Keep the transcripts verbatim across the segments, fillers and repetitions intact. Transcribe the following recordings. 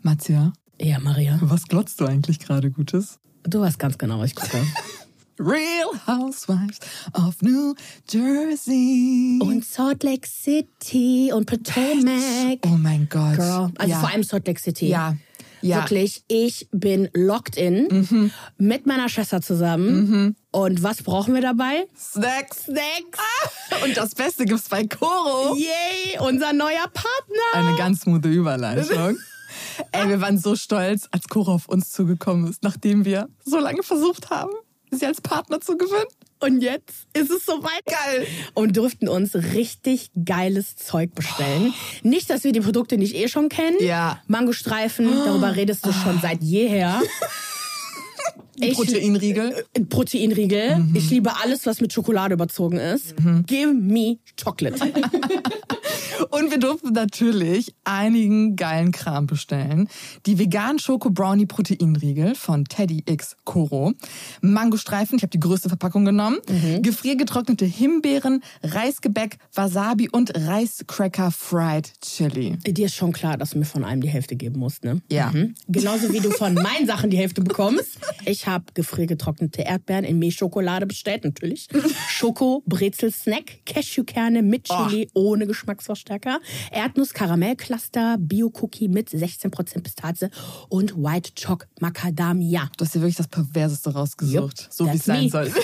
Marzia? Ja, Maria. Was glotzt du eigentlich gerade Gutes? Du weißt ganz genau, was ich gucke. Real Housewives of New Jersey. Und Salt Lake City und Potomac. Oh mein Gott. Girl. Also ja. vor allem Salt Lake City. Ja. Ja. Wirklich, ich bin locked in mhm. mit meiner Schwester zusammen. Mhm. Und was brauchen wir dabei? Snacks. Snacks. Ah, und das Beste gibt's bei Koro. Yay, unser neuer Partner. Eine ganz smoothe Überleitung. Ey, wir waren so stolz, als Koro auf uns zugekommen ist, nachdem wir so lange versucht haben, sie als Partner zu gewinnen. Und jetzt ist es soweit. Geil. Und durften uns richtig geiles Zeug bestellen. Oh. Nicht, dass wir die Produkte nicht eh schon kennen. Ja. Mangostreifen, oh. darüber redest du schon seit jeher. Ich, Proteinriegel. Äh, Proteinriegel. Mhm. Ich liebe alles, was mit Schokolade überzogen ist. Mhm. Give me chocolate. Und wir durften natürlich einigen geilen Kram bestellen. Die veganen Schoko-Brownie Proteinriegel von Teddy X Koro. Mangostreifen, ich habe die größte Verpackung genommen. Mhm. Gefriergetrocknete Himbeeren, Reisgebäck, Wasabi und Reiscracker Fried Chili. Dir ist schon klar, dass du mir von einem die Hälfte geben musst, ne? Ja. Mhm. Genauso wie du von meinen Sachen die Hälfte bekommst. Ich habe gefriergetrocknete Erdbeeren in Milchschokolade bestellt, natürlich. Schoko-Brezel-Snack, Cashewkerne mit Chili, oh. ohne Geschmacksverstärker. Erdnuss-Karamell-Cluster, Bio-Cookie mit sechzehn Prozent Pistazie und White Choc Macadamia. Du hast dir wirklich das Perverseste rausgesucht, yep, so wie es sein me. soll.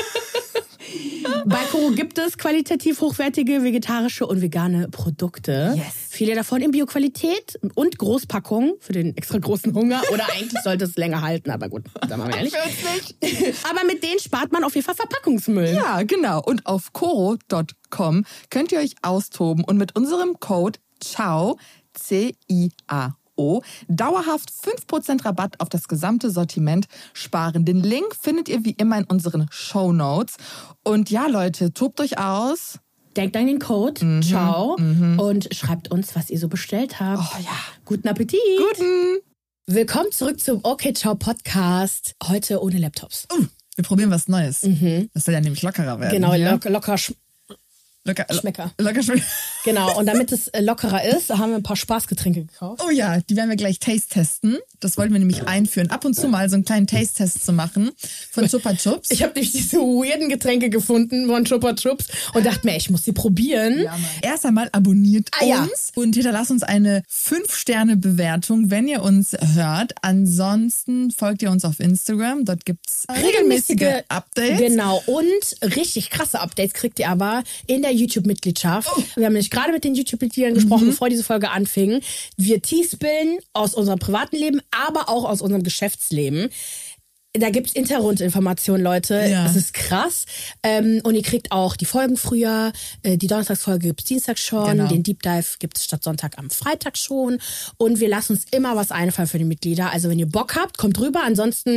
Bei Koro gibt es qualitativ hochwertige vegetarische und vegane Produkte. Yes. Viele davon in Bioqualität und Großpackungen für den extra großen Hunger. Oder eigentlich sollte es länger halten, aber gut, sagen wir mal ehrlich. Aber mit denen spart man auf jeden Fall Verpackungsmüll. Ja, genau. Und auf koro Punkt com könnt ihr euch austoben und mit unserem Code CIAO, C I A O, dauerhaft fünf Prozent Rabatt auf das gesamte Sortiment sparen. Den Link findet ihr wie immer in unseren Shownotes. Und ja, Leute, tobt euch aus. Denkt an den Code, mhm, ciao, mhm. und schreibt uns, was ihr so bestellt habt. Oh ja. Guten Appetit. Guten. Willkommen zurück zum Okay Ciao Podcast. Heute ohne Laptops. Uh, wir probieren was Neues. Mhm. Das soll ja nämlich lockerer werden. Genau, ja? locker, locker sch- Locker, Schmecker. Locker Schmecker. Genau, und damit es lockerer ist, haben wir ein paar Spaßgetränke gekauft. Oh ja, die werden wir gleich taste-testen. Das wollten wir nämlich einführen. Ab und zu mal so einen kleinen Taste-Test zu machen von Chupa Chups. Ich habe nämlich diese weirden Getränke gefunden von Chupa Chups und dachte mir, ich muss sie probieren. Ja, erst einmal abonniert ah, ja. uns und hinterlasst uns eine fünf Sterne Bewertung, wenn ihr uns hört. Ansonsten folgt ihr uns auf Instagram. Dort gibt's regelmäßige, regelmäßige Updates. Genau, und richtig krasse Updates kriegt ihr aber in der YouTube-Mitgliedschaft. Oh. Wir haben nämlich gerade mit den YouTube-Mitgliedern gesprochen, mhm. bevor diese Folge anfing. Wir teaspillen aus unserem privaten Leben, aber auch aus unserem Geschäftsleben. Da gibt's Hintergrundinformationen, Leute. Ja. Das ist krass. Ähm, und ihr kriegt auch die Folgen früher. Äh, die Donnerstagsfolge gibt's Dienstag schon. Genau. Den Deep Dive gibt's statt Sonntag am Freitag schon. Und wir lassen uns immer was einfallen für die Mitglieder. Also wenn ihr Bock habt, kommt rüber. Ansonsten,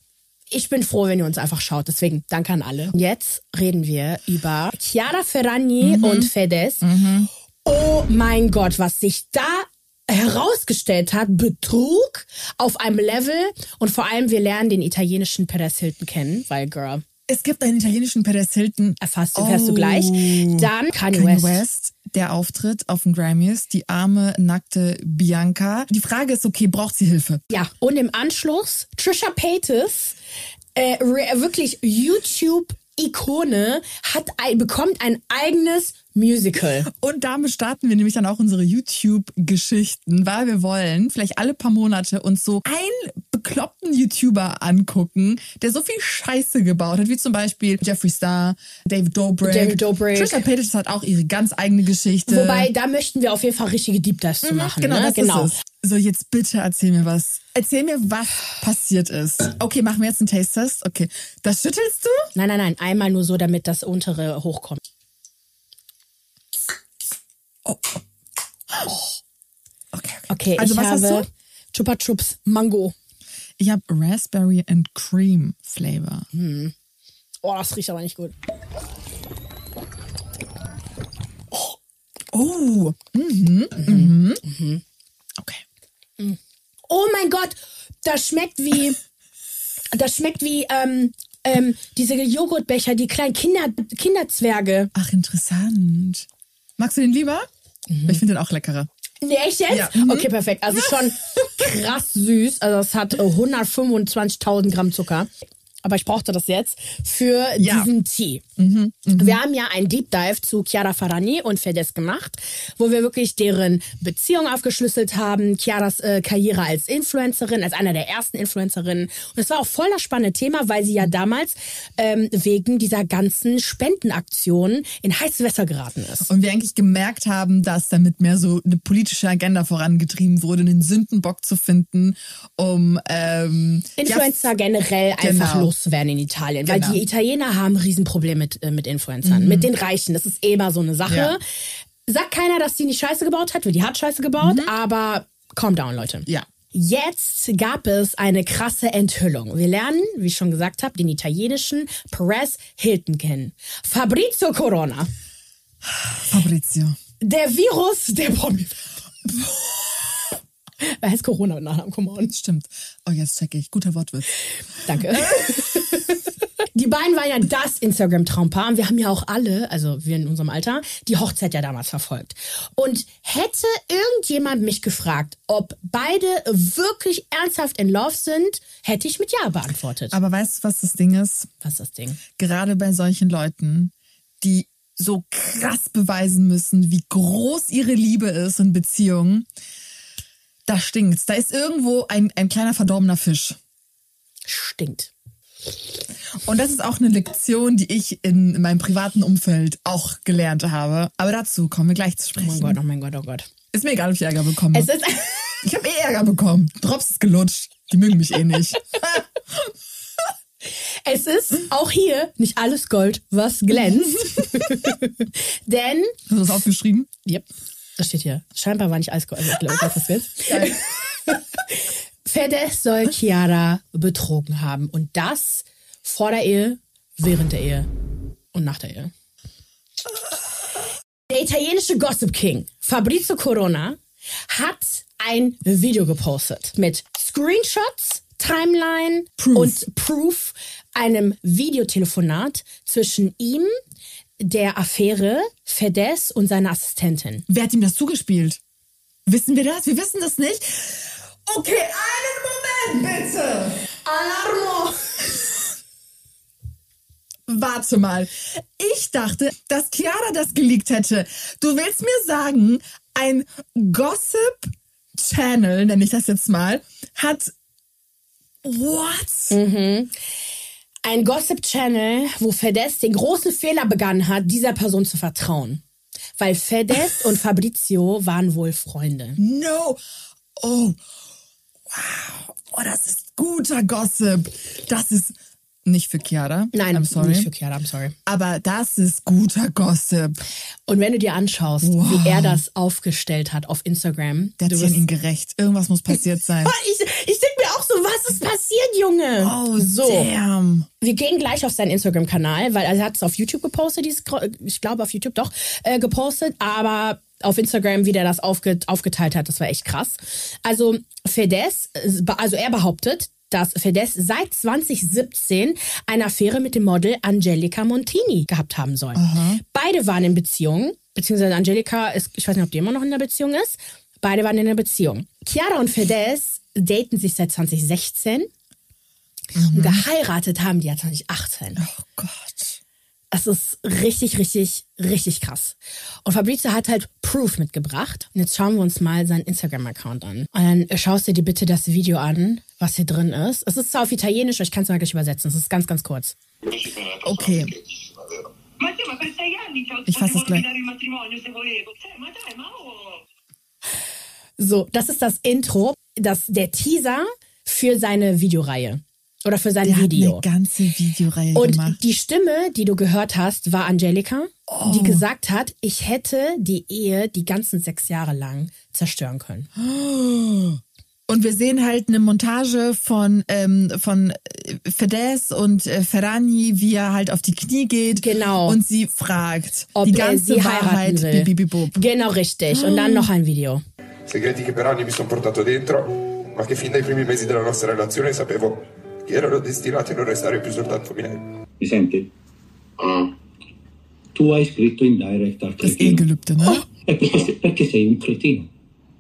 ich bin froh, wenn ihr uns einfach schaut. Deswegen, danke an alle. Jetzt reden wir über Chiara Ferragni mhm. und Fedez. Mhm. Oh mein Gott, was sich da herausgestellt hat, Betrug auf einem Level. Und vor allem, wir lernen den italienischen Perez Hilton kennen, weil, Girl. Es gibt einen italienischen Perez Hilton. Erfährst du, erfährst oh. du gleich. Dann Kanye, Kanye West. West. Der Auftritt auf den Grammys, die arme, nackte Bianca. Die Frage ist, okay, braucht sie Hilfe? Ja, und im Anschluss Trisha Paytas, äh, wirklich YouTube-Ikone, hat ein, bekommt ein eigenes Musical. Und damit starten wir nämlich dann auch unsere YouTube-Geschichten, weil wir wollen vielleicht alle paar Monate uns so einen bekloppten YouTuber angucken, der so viel Scheiße gebaut hat, wie zum Beispiel Jeffree Star, David Dobrik. David Dobrik. Trisha Paytas hat auch ihre ganz eigene Geschichte. Wobei, da möchten wir auf jeden Fall richtige Deep Dives zu machen. Genau, ne? das genau. ist es. So, jetzt bitte erzähl mir was. Erzähl mir, was passiert ist. Okay, machen wir jetzt einen Taste-Test. Okay, das schüttelst du? Nein, nein, nein. Einmal nur so, damit das untere hochkommt. Oh. Oh. Okay, okay. Okay, also ich was habe hast du? Chupa Chups Mango. Ich habe Raspberry and Cream Flavor. Hm. Oh, das riecht aber nicht gut. Oh. Oh. Mhm. Mhm. Mhm. Okay. Oh mein Gott, das schmeckt wie, das schmeckt wie ähm, ähm, diese Joghurtbecher, die kleinen Kinder, Kinderzwerge. Ach, interessant. Magst du den lieber? Mhm. Ich finde den auch leckerer. Nee, echt jetzt? Ja. Mhm. Okay, perfekt. Also schon krass süß. Also es hat hundertfünfundzwanzigtausend Gramm Zucker. Aber ich brauchte das jetzt für Ja. diesen Tee. Mhm, mhm. Wir haben ja einen Deep Dive zu Chiara Ferragni und Fedez gemacht, wo wir wirklich deren Beziehung aufgeschlüsselt haben, Chiaras äh, Karriere als Influencerin, als einer der ersten Influencerinnen. Und es war auch voll das spannende Thema, weil sie ja damals ähm, wegen dieser ganzen Spendenaktionen in heiße Wasser geraten ist. Und wir eigentlich gemerkt haben, dass damit mehr so eine politische Agenda vorangetrieben wurde, einen Sündenbock zu finden, um ähm, Influencer ja, generell einfach genau. loszuwerden in Italien. Weil Genau. die Italiener haben ein Riesenproblem mit, äh, mit Influencern, Mhm. mit den Reichen. Das ist eh immer so eine Sache. Ja. Sagt keiner, dass die nicht Scheiße gebaut hat, weil die hat Scheiße gebaut, Mhm. aber calm down, Leute. Ja. Jetzt gab es eine krasse Enthüllung. Wir lernen, wie ich schon gesagt habe, den italienischen Perez Hilton kennen. Fabrizio Corona. Fabrizio. Der Virus der Promi. Er heißt Corona mit Nachnamen, come on. Stimmt. Oh, jetzt check ich. Guter Wortwitz. Danke. Die beiden waren ja das Instagram-Traumpaar und wir haben ja auch alle, also wir in unserem Alter, die Hochzeit ja damals verfolgt. Und hätte irgendjemand mich gefragt, ob beide wirklich ernsthaft in Love sind, hätte ich mit Ja beantwortet. Aber weißt du, was das Ding ist? Was ist das Ding? Gerade bei solchen Leuten, die so krass beweisen müssen, wie groß ihre Liebe ist in Beziehungen, da stinkt's. Da ist irgendwo ein, ein kleiner verdorbener Fisch. Stinkt. Und das ist auch eine Lektion, die ich in meinem privaten Umfeld auch gelernt habe. Aber dazu kommen wir gleich zu Oh sprechen. mein Gott, oh mein Gott, oh Gott. Ist mir egal, ob ich Ärger bekomme. Es ist... Ich habe eh Ärger bekommen. Drops ist gelutscht. Die mögen mich eh nicht. Es ist auch hier nicht alles Gold, was glänzt. Denn... Hast du das aufgeschrieben? Yep, das steht hier. Scheinbar war nicht alles Gold, also ich glaube, was glänzt. Geil. Fedez soll Chiara betrogen haben. Und das vor der Ehe, während der Ehe und nach der Ehe. Der italienische Gossip King Fabrizio Corona hat ein Video gepostet mit Screenshots, Timeline Proof. und Proof, einem Videotelefonat zwischen ihm, der Affäre Fedez und seiner Assistentin. Wer hat ihm das zugespielt? Wissen wir das? Wir wissen das nicht. Okay, einen Moment bitte. Alarmo! Warte mal. Ich dachte, dass Chiara das geleakt hätte. Du willst mir sagen, ein Gossip-Channel, nenne ich das jetzt mal, hat... What? Mhm. Ein Gossip-Channel, wo Fedez den großen Fehler begangen hat, dieser Person zu vertrauen. Weil Fedez und Fabrizio waren wohl Freunde. No. Oh. Wow. Oh, das ist guter Gossip. Das ist nicht für Chiara. Nein, I'm sorry. nicht für Chiara, I'm sorry. Aber das ist guter Gossip. Und wenn du dir anschaust, Wow. wie er das aufgestellt hat auf Instagram. Der du hat sich an wirst- ihn gerecht. Irgendwas muss passiert sein. Ich, ich denke mir auch so, was ist passiert, Junge? Oh, so. damn. Wir gehen gleich auf seinen Instagram-Kanal, weil also er hat es auf YouTube gepostet, dieses, Gro- ich glaube auf YouTube doch, äh, gepostet, aber auf Instagram, wie der das aufge, aufgeteilt hat, das war echt krass. Also Fedez, äh, also er behauptet, dass Fedez seit zwanzig siebzehn eine Affäre mit dem Model Angelica Montini gehabt haben soll. Aha. Beide waren in Beziehung, beziehungsweise Angelica ist, ich weiß nicht, ob die immer noch in der Beziehung ist. Beide waren in der Beziehung. Chiara und Fedez daten sich seit zwanzig sechzehn. Und geheiratet haben die ja zwanzig achtzehn. Oh Gott. Das ist richtig, richtig, richtig krass. Und Fabrizio hat halt Proof mitgebracht. Und jetzt schauen wir uns mal seinen Instagram-Account an. Und dann schaust du dir bitte das Video an, was hier drin ist. Es ist zwar auf Italienisch, aber ich kann es mal gleich übersetzen. Es ist ganz, ganz kurz. Okay. Ich fasse es gleich. So, das ist das Intro, das, der Teaser für seine Videoreihe. Oder für sein Der Video. hat eine ganze Videoreihe Und gemacht. die Stimme, die du gehört hast, war Angelica, Oh. die gesagt hat, ich hätte die Ehe die ganzen sechs Jahre lang zerstören können. Und wir sehen halt eine Montage von, ähm, von Fedez und äh, Ferragni, wie er halt auf die Knie geht. Genau. Und sie fragt Ob die er ganze sie heiraten Wahrheit. will. Bibibibub. Genau, richtig. Und dann noch ein Video. Segreti che per anni mi sono portato dentro, ma che fin dai primi mesi della nostra relazione sapevo che erano destinati a non restare più soltanto miei. Mi senti? Tu hai scritto in direct al Das cretino. Ehegelübde, ne? E perché, se- perché sei un cretino.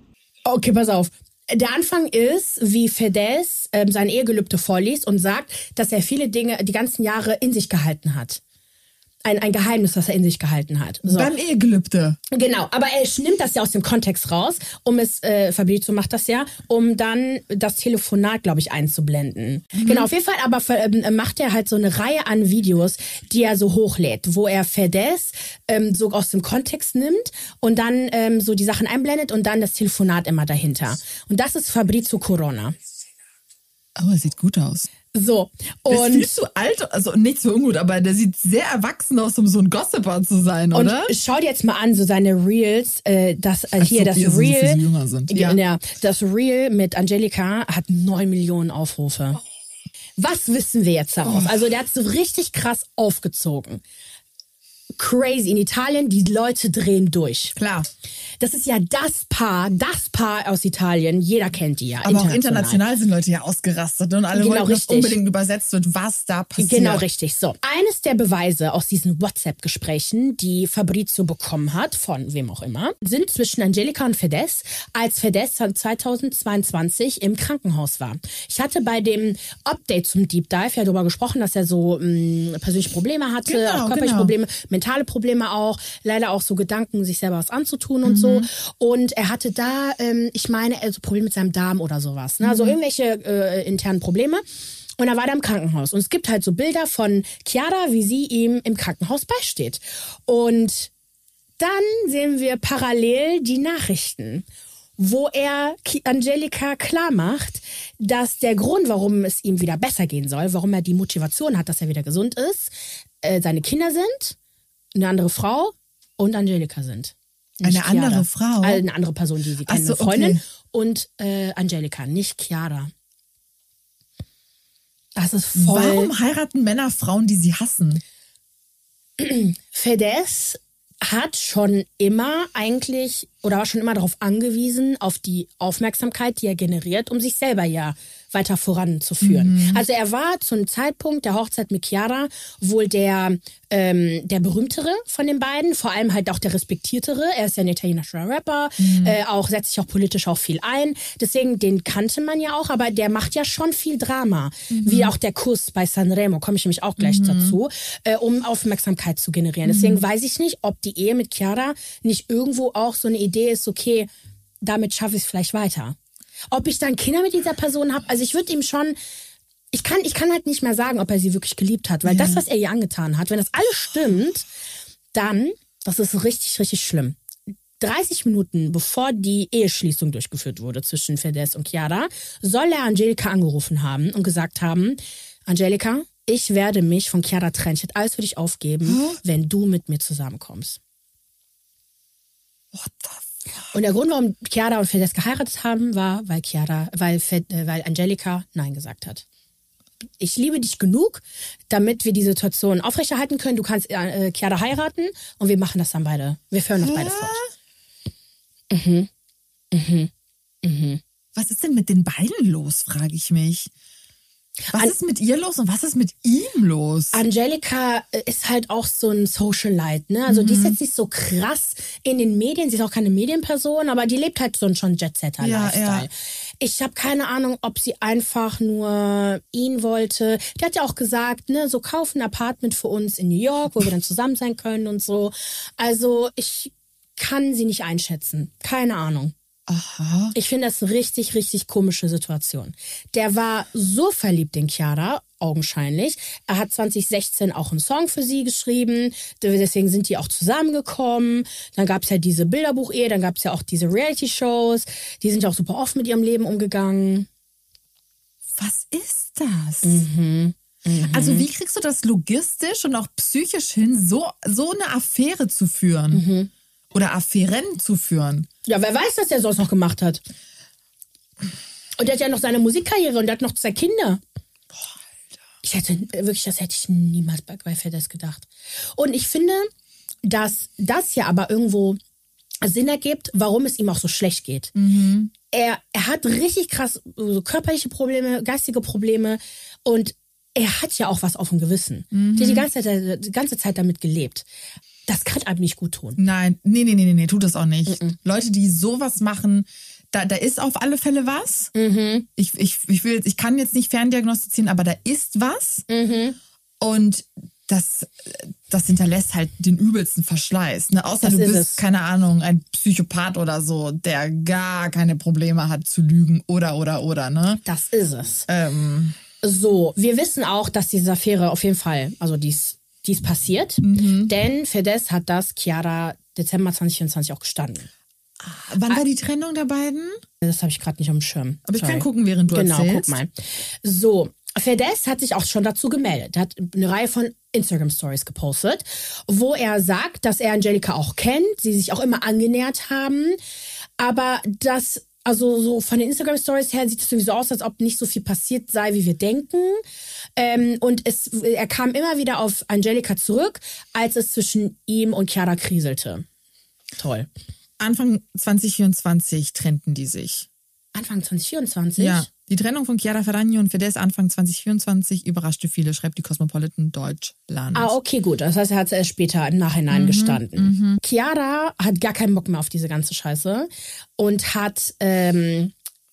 Okay, pass auf. Der Anfang ist, wie Fedez ähm, sein Ehegelübde vorliest und sagt, dass er viele Dinge die ganzen Jahre in sich gehalten hat. Ein, ein Geheimnis, das er in sich gehalten hat. So. Beim Ehegelübde. Genau, aber er nimmt das ja aus dem Kontext raus, um es, äh, Fabrizio macht das ja, um dann das Telefonat, glaube ich, einzublenden. Mhm. Genau, auf jeden Fall aber äh, macht er halt so eine Reihe an Videos, die er so hochlädt, wo er Fedez ähm, so aus dem Kontext nimmt und dann ähm, so die Sachen einblendet und dann das Telefonat immer dahinter. Und das ist Fabrizio Corona. Oh, er sieht gut aus. So, und der ist viel zu und alt, also nicht so ungut, aber der sieht sehr erwachsen aus, um so ein Gossiper zu sein, oder? Und schau dir jetzt mal an, so seine Reels, äh, das äh, Ach hier, so, das ihr so Reel, viel jünger sind. ja. Ja. Ja, das Reel mit Angelika hat neun Millionen Aufrufe. Was wissen wir jetzt daraus? Oh. Also der hat so richtig krass aufgezogen. Crazy. In Italien, die Leute drehen durch. Klar. Das ist ja das Paar, das Paar aus Italien. Jeder kennt die ja. Aber auch international sind Leute ja ausgerastet und alle Genau, wollten, dass richtig. unbedingt übersetzt wird, was da passiert. Genau, richtig. So, eines der Beweise aus diesen WhatsApp-Gesprächen, die Fabrizio bekommen hat, von wem auch immer, sind zwischen Angelika und Fedez, als Fedez zweitausendzweiundzwanzig im Krankenhaus war. Ich hatte bei dem Update zum Deep Dive ja darüber gesprochen, dass er so mh, persönliche Probleme hatte, Genau, auch körperliche genau. Probleme, mentale Probleme auch, leider auch so Gedanken, sich selber was anzutun und so. Und er hatte da, ähm, ich meine, also Probleme mit seinem Darm oder sowas. Ne? Also Mhm. irgendwelche äh, internen Probleme. Und er war da im Krankenhaus. Und es gibt halt so Bilder von Chiara, wie sie ihm im Krankenhaus beisteht. Und dann sehen wir parallel die Nachrichten, wo er Angelika klar macht, dass der Grund, warum es ihm wieder besser gehen soll, warum er die Motivation hat, dass er wieder gesund ist, äh, seine Kinder sind, eine andere Frau und Angelika sind. Nicht Eine andere Chiara. Frau? Also eine andere Person, die sie Ach kennen, so, eine Freundin. okay. Und äh, Angelika, nicht Chiara. Das ist voll... Warum heiraten Männer Frauen, die sie hassen? Fedez hat schon immer eigentlich oder war schon immer darauf angewiesen, auf die Aufmerksamkeit, die er generiert, um sich selber ja weiter voranzuführen. Mhm. Also er war zum Zeitpunkt der Hochzeit mit Chiara wohl der, ähm, der berühmtere von den beiden, vor allem halt auch der respektiertere. Er ist ja ein italienischer Rapper, mhm. äh, auch setzt sich auch politisch auch viel ein. Deswegen, den kannte man ja auch, aber der macht ja schon viel Drama. Mhm. Wie auch der Kuss bei Sanremo, komme ich nämlich auch gleich mhm. dazu, äh, um Aufmerksamkeit zu generieren. Deswegen mhm. weiß ich nicht, ob die Ehe mit Chiara nicht irgendwo auch so eine Idee ist, okay, damit schaffe ich es vielleicht weiter. Ob ich dann Kinder mit dieser Person habe, also ich würde ihm schon, ich kann, ich kann halt nicht mehr sagen, ob er sie wirklich geliebt hat, weil ja. das, was er ihr angetan hat, wenn das alles stimmt, dann, das ist richtig, richtig schlimm. dreißig Minuten bevor die Eheschließung durchgeführt wurde zwischen Fedez und Chiara, soll er Angelika angerufen haben und gesagt haben, Angelika, ich werde mich von Chiara trennen, ich werde alles für dich aufgeben, hm? wenn du mit mir zusammenkommst. What the fuck? Und der Grund, warum Chiara und Fedez geheiratet haben, war, weil Chiara, weil, Fed, äh, weil Angelika Nein gesagt hat. Ich liebe dich genug, damit wir die Situation aufrechterhalten können. Du kannst äh, Chiara heiraten und wir machen das dann beide. Wir führen das beide fort. Mhm. Mhm. Mhm. Was ist denn mit den beiden los, frage ich mich. Was An- ist mit ihr los und was ist mit ihm los? Angelika ist halt auch so ein Socialite, ne? Also mhm. die ist jetzt nicht so krass in den Medien, sie ist auch keine Medienperson, aber die lebt halt so einen schon Jet-Setter-Lifestyle. Ja, ja. Ich habe keine Ahnung, ob sie einfach nur ihn wollte. Die hat ja auch gesagt, ne, so kauf ein Apartment für uns in New York, wo wir dann zusammen sein können und so. Also ich kann sie nicht einschätzen. Keine Ahnung. Aha. Ich finde das eine richtig, richtig komische Situation. Der war so verliebt in Chiara, augenscheinlich. Er hat zwanzig sechzehn auch einen Song für sie geschrieben. Deswegen sind die auch zusammengekommen. Dann gab es ja diese Bilderbuch-Ehe, dann gab es ja auch diese Reality-Shows. Die sind ja auch super offen mit ihrem Leben umgegangen. Was ist das? Mhm. Mhm. Also wie kriegst du das logistisch und auch psychisch hin, so, so eine Affäre zu führen? Mhm. Oder Affären zu führen? Ja, wer weiß, was der sonst noch gemacht hat. Und der hat ja noch seine Musikkarriere und der hat noch zwei Kinder. Boah, Alter. Ich hätte, wirklich, das hätte ich niemals bei, bei Fedez gedacht. Und ich finde, dass das ja aber irgendwo Sinn ergibt, warum es ihm auch so schlecht geht. Mhm. Er, er hat richtig krass so körperliche Probleme, geistige Probleme und er hat ja auch was auf dem Gewissen. Mhm. Der hat die ganze Zeit, die ganze Zeit damit gelebt. Das kann einem nicht gut tun. Nein, nee, nee, nee, nee, tut das auch nicht. Mm-mm. Leute, die sowas machen, da, da ist auf alle Fälle was. Mhm. Ich, ich, ich, will, ich kann jetzt nicht ferndiagnostizieren, aber da ist was. Mhm. Und das, das hinterlässt halt den übelsten Verschleiß. Ne? Außer Das du ist bist, es. keine Ahnung, ein Psychopath oder so, der gar keine Probleme hat zu lügen oder, oder, oder. Ne? Das ist es. Ähm, So, wir wissen auch, dass diese Affäre auf jeden Fall, also dies, dies passiert. Mhm. Denn Fedez hat das Chiara Dezember zwanzig vierundzwanzig auch gestanden. wann war die Trennung der beiden? Das habe ich gerade nicht auf dem Schirm. Aber ich Sorry. kann gucken, während du Genau, erzählst. guck mal. So, Fedez hat sich auch schon dazu gemeldet. Er hat eine Reihe von Instagram-Stories gepostet, wo er sagt, dass er Angelika auch kennt, sie sich auch immer angenähert haben. Aber das, also so von den Instagram-Stories her sieht es sowieso aus, als ob nicht so viel passiert sei, wie wir denken. Ähm, und es, er kam immer wieder auf Angelika zurück, als es zwischen ihm und Chiara kriselte. Toll. Anfang zwanzig vierundzwanzig trennten die sich. Anfang zwanzig vierundzwanzig? Ja. Die Trennung von Chiara Ferragni und Fedez Anfang zwanzig vierundzwanzig überraschte viele, schreibt die Cosmopolitan Deutschland. Ah, okay, gut. Das heißt, er hat es erst später im Nachhinein Mhm, gestanden. Chiara hat gar keinen Bock mehr auf diese ganze Scheiße und hat ähm,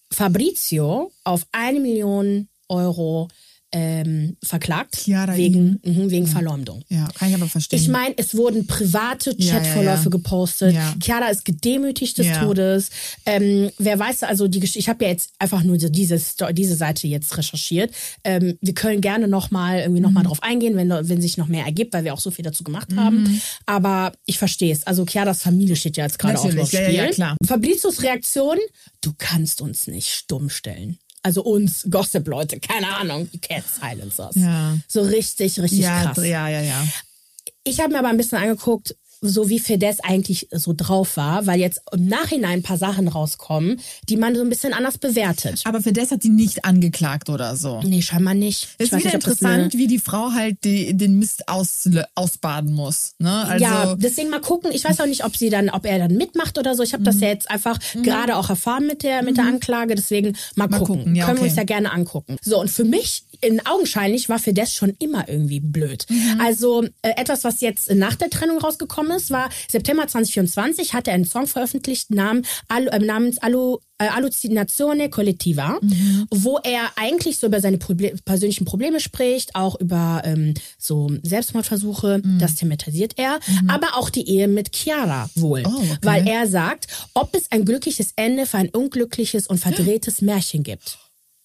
Fabrizio auf eine Million Euro ähm, verklagt. Chiara wegen, mhm, wegen Verleumdung. Ja, kann ich aber verstehen. Ich meine, es wurden private Ja, Chatverläufe ja, ja. gepostet. Ja. Chiara ist gedemütigt des Ja. Todes. Ähm, wer weiß, also die Gesch- ich habe ja jetzt einfach nur so diese, Sto- diese Seite jetzt recherchiert. Ähm, wir können gerne nochmal irgendwie noch Mhm. mal drauf eingehen, wenn, wenn sich noch mehr ergibt, weil wir auch so viel dazu gemacht haben. Aber ich verstehe es. Also Chiaras Familie steht ja jetzt gerade auch noch Natürlich, im ja, Spiel. ja, ja, klar. Fabrizios Reaktion: Du kannst uns nicht stumm stellen. Also uns Gossip-Leute, keine Ahnung, you can't silence us. Ja. So richtig, richtig ja, krass. ja, ja, ja. Ich habe mir aber ein bisschen angeguckt, so wie Fedez eigentlich so drauf war, weil jetzt im Nachhinein ein paar Sachen rauskommen, die man so ein bisschen anders bewertet. Aber Fedez hat sie nicht angeklagt oder so. Nee, scheinbar nicht. Es Ich ist weiß wieder nicht, ob das interessant, eine- wie die Frau halt die, den Mist aus, ausbaden muss. Ne? Also, Ja, deswegen mal gucken. Ich weiß auch nicht, ob sie dann, ob er dann mitmacht oder so. Ich habe das ja jetzt einfach gerade auch erfahren mit der mit der Anklage. Deswegen mal, Mal gucken. gucken, ja, Können wir okay. uns ja gerne angucken. So, und für mich in augenscheinlich war Fedez schon immer irgendwie blöd. Also äh, etwas, was jetzt nach der Trennung rausgekommen ist, war September zwanzig vierundzwanzig hat er einen Song veröffentlicht nam, Al, äh, namens Allo äh, Allucinazione Collettiva, wo er eigentlich so über seine Proble- persönlichen Probleme spricht, auch über ähm, so Selbstmordversuche, das thematisiert er, aber auch die Ehe mit Chiara wohl, Oh, okay. weil er sagt, ob es ein glückliches Ende für ein unglückliches und verdrehtes Märchen gibt.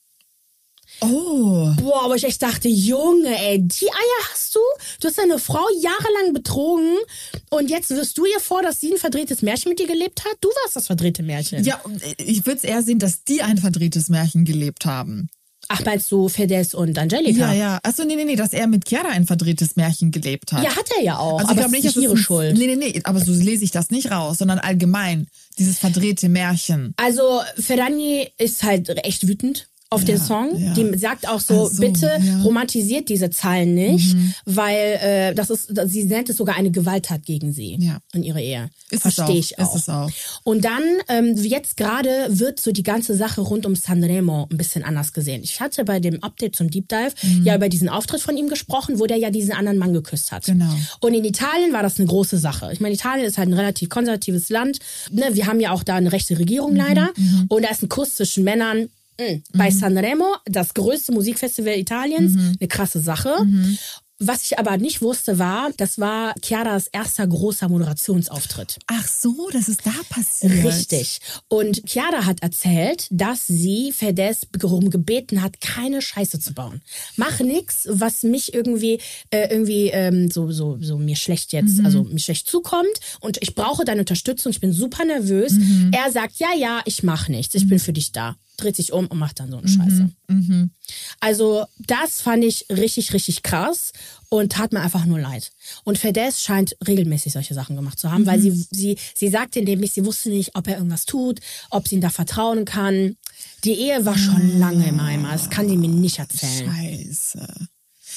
oh. Boah, aber ich echt dachte, Junge, ey, die Eier hast du? Du hast deine Frau jahrelang betrogen und jetzt wirst du ihr vor, dass sie ein verdrehtes Märchen mit dir gelebt hat? Du warst das verdrehte Märchen. Ja, ich würde es eher sehen, dass die ein verdrehtes Märchen gelebt haben. Ach, meinst du Fedez und Angelika? Ja, ja. Achso, nee, nee, nee, dass er mit Chiara ein verdrehtes Märchen gelebt hat. Ja, hat er ja auch. Also aber ich glaube es nicht, ist dass nicht ihre es ein, Schuld. Nee, nee, nee, aber so lese ich das nicht raus, sondern allgemein dieses verdrehte Märchen. Also Ferragni ist halt echt wütend auf den Song. ja. Die sagt auch so, Ach so, bitte ja. romantisiert diese Zahlen nicht, weil äh, das ist, sie nennt es sogar eine Gewalttat gegen sie Ja. in ihrer Ehe. Ist es auch, Verstehe ich ist auch. es auch. Und dann, ähm, jetzt gerade wird so die ganze Sache rund um Sanremo ein bisschen anders gesehen. Ich hatte bei dem Update zum Deep Dive Mhm. ja über diesen Auftritt von ihm gesprochen, wo der ja diesen anderen Mann geküsst hat. Genau. Und in Italien war das eine große Sache. Ich meine, Italien ist halt ein relativ konservatives Land. Ne, wir haben ja auch da eine rechte Regierung Mhm, leider. Und da ist ein Kuss zwischen Männern. Mh. Bei Sanremo, das größte Musikfestival Italiens, Mhm. eine krasse Sache. Was ich aber nicht wusste, war, das war Chiaras erster großer Moderationsauftritt. Ach so, das ist da passiert. Richtig. Und Chiara hat erzählt, dass sie Fedez darum gebeten hat, keine Scheiße zu bauen. Mach nix, was mich irgendwie äh, irgendwie ähm, so so so mir schlecht jetzt, also mir schlecht zukommt. Und ich brauche deine Unterstützung. Ich bin super nervös. Er sagt, ja, ja, ich mach nichts. Ich bin für dich da. Dreht sich um und macht dann so eine Scheiße. Also das fand ich richtig, richtig krass und tat mir einfach nur leid. Und Fedez scheint regelmäßig solche Sachen gemacht zu haben, weil sie, sie, sie sagte nämlich, sie wusste nicht, ob er irgendwas tut, ob sie ihm da vertrauen kann. Die Ehe war schon lange im Eimer, das kann sie mir nicht erzählen. Scheiße.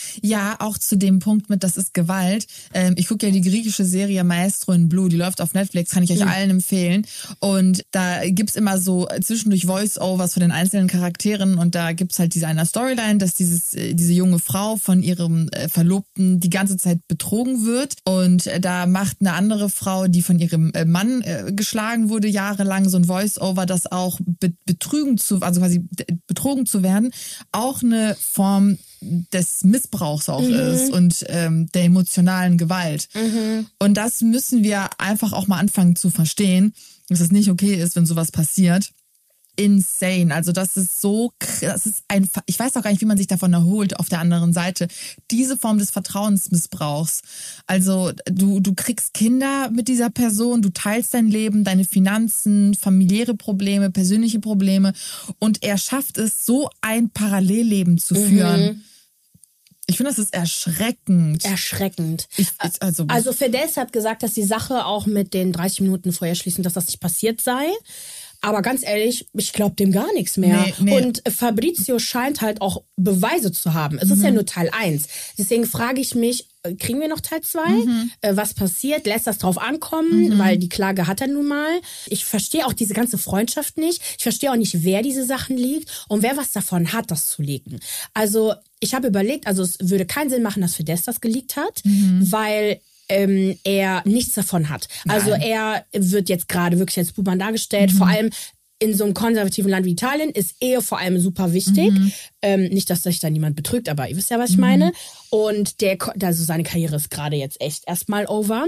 Ja, auch zu dem Punkt mit, das ist Gewalt. Ähm, ich gucke ja die griechische Serie Maestro in Blue, die läuft auf Netflix, kann ich euch mhm. allen empfehlen. Und da gibt's immer so zwischendurch Voice-Overs von den einzelnen Charakteren und da gibt's halt diese eine Storyline, dass dieses diese junge Frau von ihrem Verlobten die ganze Zeit betrogen wird und da macht eine andere Frau, die von ihrem Mann geschlagen wurde jahrelang, so ein Voice-Over, dass auch betrügen zu, also quasi betrogen zu werden, auch eine Form des Missbrauchs auch mhm. ist und ähm, der emotionalen Gewalt. Mhm. Und das müssen wir einfach auch mal anfangen zu verstehen, dass es nicht okay ist, wenn sowas passiert. Insane. Also das ist so, das ist ein, ich weiß auch gar nicht, wie man sich davon erholt auf der anderen Seite. Diese Form des Vertrauensmissbrauchs. Also du, du kriegst Kinder mit dieser Person, du teilst dein Leben, deine Finanzen, familiäre Probleme, persönliche Probleme und er schafft es, so ein Parallelleben zu führen. Mhm. Ich finde, das ist erschreckend. Erschreckend. Ich, ich, also, also Fidesz hat gesagt, dass die Sache auch mit den dreißig Minuten vorher schließen, dass das nicht passiert sei. Aber ganz ehrlich, ich glaube dem gar nichts mehr. Nee, nee. Und Fabrizio scheint halt auch Beweise zu haben. Es mhm. ist ja nur Teil eins. Deswegen frage ich mich, kriegen wir noch Teil zwei? Mhm. Äh, was passiert? Lässt das drauf ankommen? Mhm. Weil die Klage hat er nun mal. Ich verstehe auch diese ganze Freundschaft nicht. Ich verstehe auch nicht, wer diese Sachen liegt und wer was davon hat, das zu leaken. Also ich habe überlegt, also es würde keinen Sinn machen, dass Fidesz das geleakt hat, mhm. weil ähm, er nichts davon hat. Nein. Also er wird jetzt gerade wirklich als Buhmann dargestellt, mhm. vor allem in so einem konservativen Land wie Italien ist Ehe vor allem super wichtig. Mhm. Ähm, nicht, dass sich da niemand betrügt, aber ihr wisst ja, was ich mhm. meine. Und der, also seine Karriere ist gerade jetzt echt erstmal over.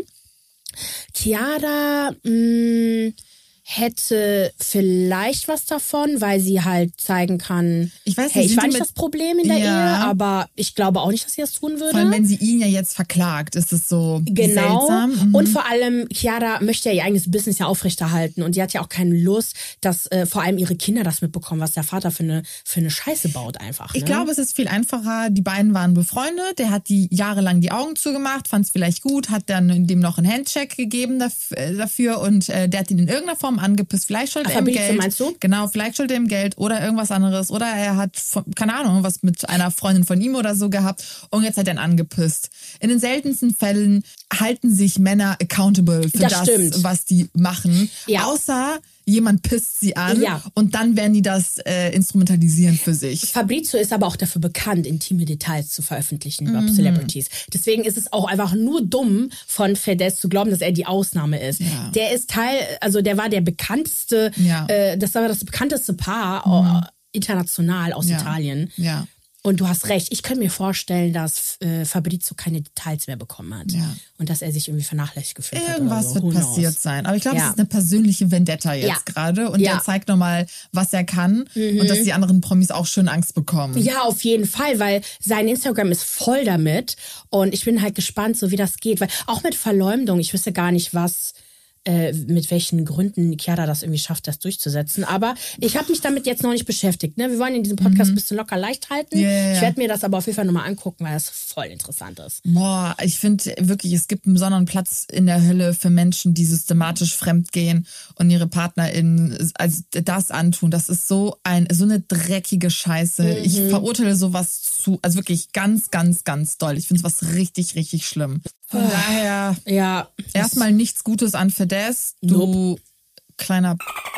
Chiara mh, hätte vielleicht was davon, weil sie halt zeigen kann, ich weiß nicht, hey, ich war nicht das Problem in der ja. Ehe, aber ich glaube auch nicht, dass sie das tun würde. Vor allem, wenn sie ihn ja jetzt verklagt, ist es so genau. seltsam. Mhm. Und vor allem, Chiara möchte ja ihr eigenes Business ja aufrechterhalten und die hat ja auch keine Lust, dass äh, vor allem ihre Kinder das mitbekommen, was der Vater für eine, für eine Scheiße baut einfach. Ne? Ich glaube, es ist viel einfacher. Die beiden waren befreundet, der hat die jahrelang die Augen zugemacht, fand es vielleicht gut, hat dann dem noch einen Handcheck gegeben dafür und äh, der hat ihn in irgendeiner Form angepisst. Vielleicht schuldet er ihm Geld. Meinst du? Genau, vielleicht schuldet er ihm Geld oder irgendwas anderes. Oder er hat, keine Ahnung, was mit einer Freundin von ihm oder so gehabt und jetzt hat er ihn angepisst. In den seltensten Fällen halten sich Männer accountable für das, das was die machen. Ja. Außer jemand pisst sie an ja. und dann werden die das äh, instrumentalisieren für sich. Fabrizio ist aber auch dafür bekannt, intime Details zu veröffentlichen über mhm. Celebrities. Deswegen ist es auch einfach nur dumm von Fidesz zu glauben, dass er die Ausnahme ist. Ja. Der ist Teil, also der war der bekannteste, ja. äh, das war das bekannteste Paar mhm. international aus ja. Italien. Ja. Und du hast recht, ich könnte mir vorstellen, dass äh, Fabrizio keine Details mehr bekommen hat. Ja. Und dass er sich irgendwie vernachlässigt gefühlt hat. Irgendwas oder so. wird passiert sein. Aber ich glaube, ja. es ist eine persönliche Vendetta jetzt ja. gerade. Und ja. der zeigt nochmal, was er kann. Mhm. Und dass die anderen Promis auch schön Angst bekommen. Ja, auf jeden Fall, weil sein Instagram ist voll damit. Und ich bin halt gespannt, so wie das geht. Weil auch mit Verleumdung, ich wüsste gar nicht, was... Äh, mit welchen Gründen Chiara das irgendwie schafft, das durchzusetzen. Aber ich habe mich damit jetzt noch nicht beschäftigt. Ne? Wir wollen in diesem Podcast mhm. ein bisschen locker leicht halten. Yeah, yeah. Ich werde mir das aber auf jeden Fall nochmal angucken, weil das voll interessant ist. Boah, ich finde wirklich, es gibt einen besonderen Platz in der Hölle für Menschen, die systematisch fremdgehen und ihre PartnerInnen also das antun. Das ist so ein so eine dreckige Scheiße. Mhm. Ich verurteile sowas zu, also wirklich ganz, ganz, ganz doll. Ich finde sowas richtig, richtig schlimm. Von daher ja, erstmal nichts Gutes an Fidesz, du nope. kleiner...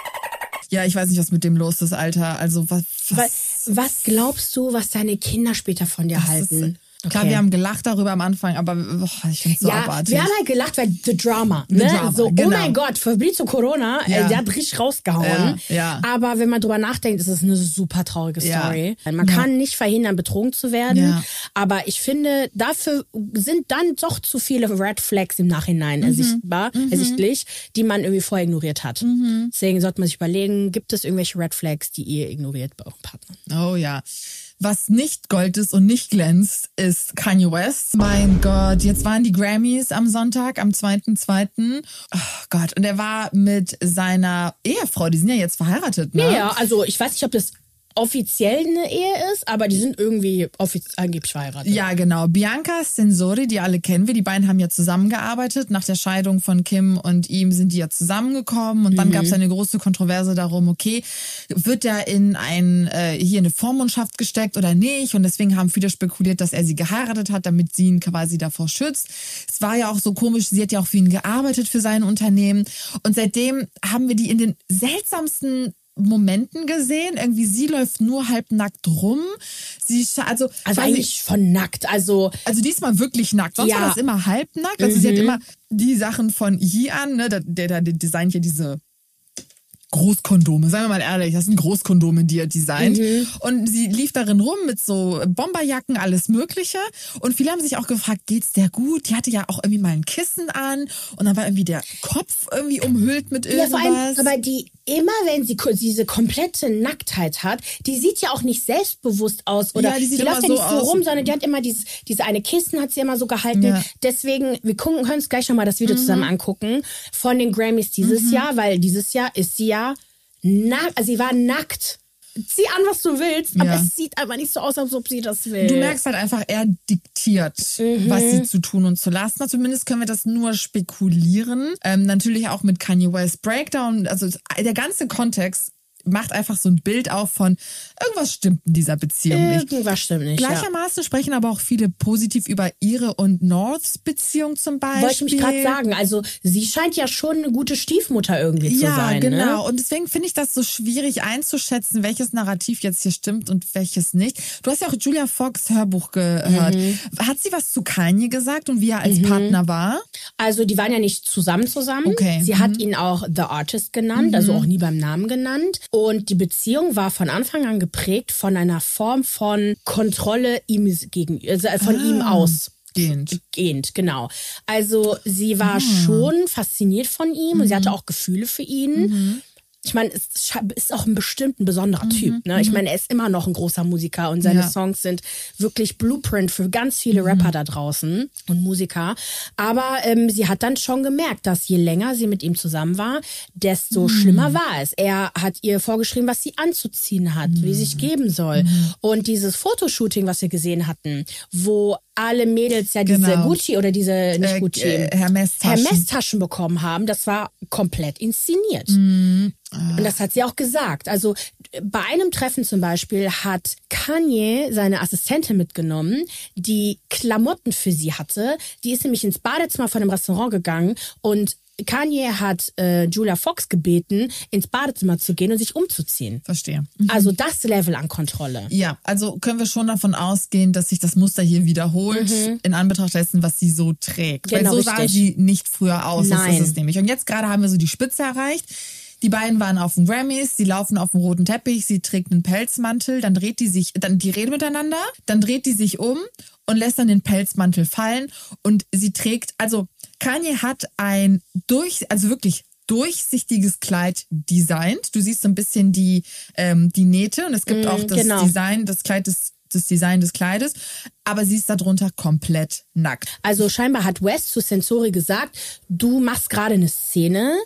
Ja, ich weiß nicht, was mit dem los ist, Alter. Also was... Was, was glaubst du, was deine Kinder später von dir halten? Ist, klar, okay. wir haben gelacht darüber am Anfang, aber boah, ich finde es so ja, abartig. Wir haben halt gelacht, weil the drama, ne? The drama, so, genau. Oh mein Gott, Fabrizio Corona, ja. äh, der hat richtig rausgehauen. Ja, ja. Aber wenn man drüber nachdenkt, ist es eine super traurige Story. Ja. Man ja. kann nicht verhindern, betrogen zu werden. Ja. Aber ich finde, dafür sind dann doch zu viele Red Flags im Nachhinein mhm. ersichtbar, mhm. ersichtlich, die man irgendwie vorher ignoriert hat. Mhm. Deswegen sollte man sich überlegen, gibt es irgendwelche Red Flags, die ihr ignoriert bei eurem Partner? Oh ja. Was nicht Gold ist und nicht glänzt, ist Kanye West. Mein Gott, jetzt waren die Grammys am Sonntag, am zweiten zweiten Oh Gott, und er war mit seiner Ehefrau, die sind ja jetzt verheiratet, ne? Ja, also ich weiß nicht, ob das offiziell eine Ehe ist, aber die sind irgendwie offiziell angeblich verheiratet. Ja, genau. Bianca Censori, die alle kennen wir, die beiden haben ja zusammengearbeitet. Nach der Scheidung von Kim und ihm sind die ja zusammengekommen und dann mhm. gab es eine große Kontroverse darum, okay, wird er in ein äh, hier eine Vormundschaft gesteckt oder nicht? Und deswegen haben viele spekuliert, dass er sie geheiratet hat, damit sie ihn quasi davor schützt. Es war ja auch so komisch, sie hat ja auch für ihn gearbeitet, für sein Unternehmen. Und seitdem haben wir die in den seltsamsten Momenten gesehen. Irgendwie sie läuft nur halbnackt rum. Sie also also eigentlich von nackt. Also also diesmal wirklich nackt. Sonst ja. war das immer halbnackt. Also mhm. sie hat immer die Sachen von Yi an, ne, der der, der designt hier diese Großkondome, seien wir mal ehrlich, das sind Großkondome, die er designt. Mhm. Und sie lief darin rum mit so Bomberjacken, alles Mögliche. Und viele haben sich auch gefragt, geht's der gut? Die hatte ja auch irgendwie mal ein Kissen an und dann war irgendwie der Kopf irgendwie umhüllt mit irgendwas. Ja, vor allem, aber die immer, wenn sie diese komplette Nacktheit hat, die sieht ja auch nicht selbstbewusst aus. Oder ja, die sieht die immer läuft ja so nicht so aus. rum, sondern die hat immer dieses, diese eine Kissen hat sie immer so gehalten. Ja. Deswegen, wir gucken, können uns gleich nochmal das Video mhm. zusammen angucken von den Grammys dieses mhm. Jahr, weil dieses Jahr ist sie ja nackt, also sie war nackt. Zieh an, was du willst, aber ja. es sieht einfach nicht so aus, als ob sie das will. Du merkst halt einfach, er diktiert, mhm. was sie zu tun und zu lassen hat. Zumindest können wir das nur spekulieren. Ähm, natürlich auch mit Kanye West Breakdown. Also der ganze Kontext macht einfach so ein Bild auf von irgendwas stimmt in dieser Beziehung nicht. Irgendwas stimmt nicht, Gleichermaßen ja. sprechen aber auch viele positiv über ihre und Norths Beziehung zum Beispiel. Wollte ich mich gerade sagen. Also sie scheint ja schon eine gute Stiefmutter irgendwie zu ja, sein. Ja, genau. Ne? Und deswegen finde ich das so schwierig einzuschätzen, welches Narrativ jetzt hier stimmt und welches nicht. Du hast ja auch Julia Fox Hörbuch gehört. Mhm. Hat sie was zu Kanye gesagt und wie er als mhm. Partner war? Also die waren ja nicht zusammen zusammen. Okay. Sie mhm. hat ihn auch The Artist genannt, mhm. also auch nie beim Namen genannt. Und die Beziehung war von Anfang an geprägt von einer Form von Kontrolle ihm gegen, also von ah, ihm aus. Gehend. Gehend, genau. Also sie war ah. schon fasziniert von ihm mhm. und sie hatte auch Gefühle für ihn. Mhm. Ich meine, es ist auch ein bestimmt ein besonderer mhm, Typ. Ne? Ich meine, er ist immer noch ein großer Musiker und seine ja. Songs sind wirklich Blueprint für ganz viele mhm. Rapper da draußen und Musiker. Aber ähm, sie hat dann schon gemerkt, dass je länger sie mit ihm zusammen war, desto mhm. schlimmer war es. Er hat ihr vorgeschrieben, was sie anzuziehen hat, mhm. wie sie sich geben soll. Mhm. Und dieses Fotoshooting, was wir gesehen hatten, wo alle Mädels ja diese genau. Gucci oder diese, nicht Gucci, äh, Hermes-Taschen. Hermes-Taschen bekommen haben, das war komplett inszeniert. Mhm. Und das hat sie auch gesagt. Also bei einem Treffen zum Beispiel hat Kanye seine Assistentin mitgenommen, die Klamotten für sie hatte. Die ist nämlich ins Badezimmer von dem Restaurant gegangen und Kanye hat äh, Julia Fox gebeten, ins Badezimmer zu gehen und sich umzuziehen. Verstehe. Mhm. Also das Level an Kontrolle. Ja, also können wir schon davon ausgehen, dass sich das Muster hier wiederholt, mhm. in Anbetracht dessen, was sie so trägt. Genau, weil so richtig. sah sie nicht früher aus. Nein. Das ist es nämlich. Und jetzt gerade haben wir so die Spitze erreicht. Die beiden waren auf dem Grammys, sie laufen auf dem roten Teppich, sie trägt einen Pelzmantel, dann dreht die sich, dann die reden miteinander, dann dreht die sich um und lässt dann den Pelzmantel fallen und sie trägt, also Kanye hat ein durch, also wirklich durchsichtiges Kleid designt. Du siehst so ein bisschen die ähm, die Nähte und es gibt mm, auch das genau. Design, das Kleid des das Design des Kleides, aber sie ist darunter komplett nackt. Also scheinbar hat West zu Censori gesagt, du machst gerade eine Szene,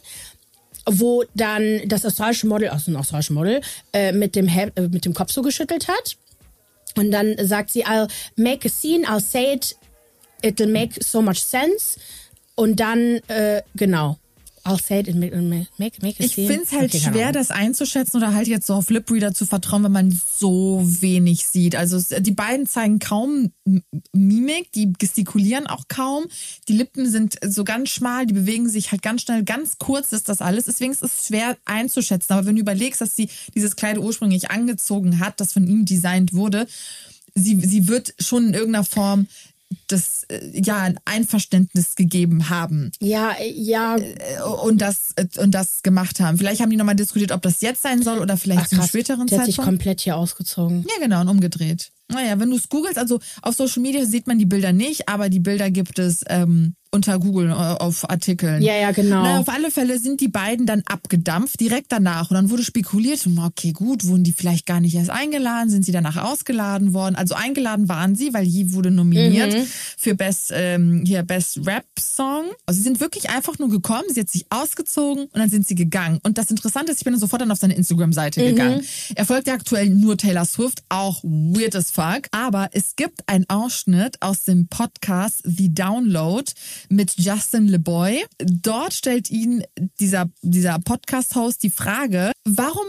wo dann das australische Model, also ein australisches Model, äh, mit dem He- äh, mit dem Kopf so geschüttelt hat. Und dann sagt sie, I'll make a scene, I'll say it, it'll make so much sense. Und dann, äh, genau. I'll say it, make, make, make a ich scene. finde es halt okay, schwer, das einzuschätzen oder halt jetzt so auf Lipreader zu vertrauen, wenn man so wenig sieht. Also die beiden zeigen kaum Mimik, die gestikulieren auch kaum. Die Lippen sind so ganz schmal, die bewegen sich halt ganz schnell, ganz kurz ist das alles. Deswegen ist es schwer einzuschätzen. Aber wenn du überlegst, dass sie dieses Kleid ursprünglich angezogen hat, das von ihm designt wurde, sie, sie wird schon in irgendeiner Form das ja ein Einverständnis gegeben haben. Ja, ja. Und das und das gemacht haben. Vielleicht haben die nochmal diskutiert, ob das jetzt sein soll oder vielleicht Ach, zum krass. späteren Der Zeitpunkt. hat sich komplett hier ausgezogen. Ja, genau, und umgedreht. Naja, wenn du es googelst, also auf Social Media sieht man die Bilder nicht, aber die Bilder gibt es ähm, unter Google auf Artikeln. Ja, ja, genau. Na, auf alle Fälle sind die beiden dann abgedampft, direkt danach. Und dann wurde spekuliert, okay, gut, wurden die vielleicht gar nicht erst eingeladen, sind sie danach ausgeladen worden? Also eingeladen waren sie, weil Yves wurde nominiert mhm. für Best, ähm, hier Best Rap Song. Also sie sind wirklich einfach nur gekommen, sie hat sich ausgezogen und dann sind sie gegangen. Und das Interessante ist, ich bin dann sofort dann auf seine Instagram-Seite mhm. gegangen. Er folgt ja aktuell nur Taylor Swift, auch weird as fuck. Aber es gibt einen Ausschnitt aus dem Podcast The Download mit Justin LeBoy. Dort stellt ihn dieser, dieser Podcast-Host die Frage, warum,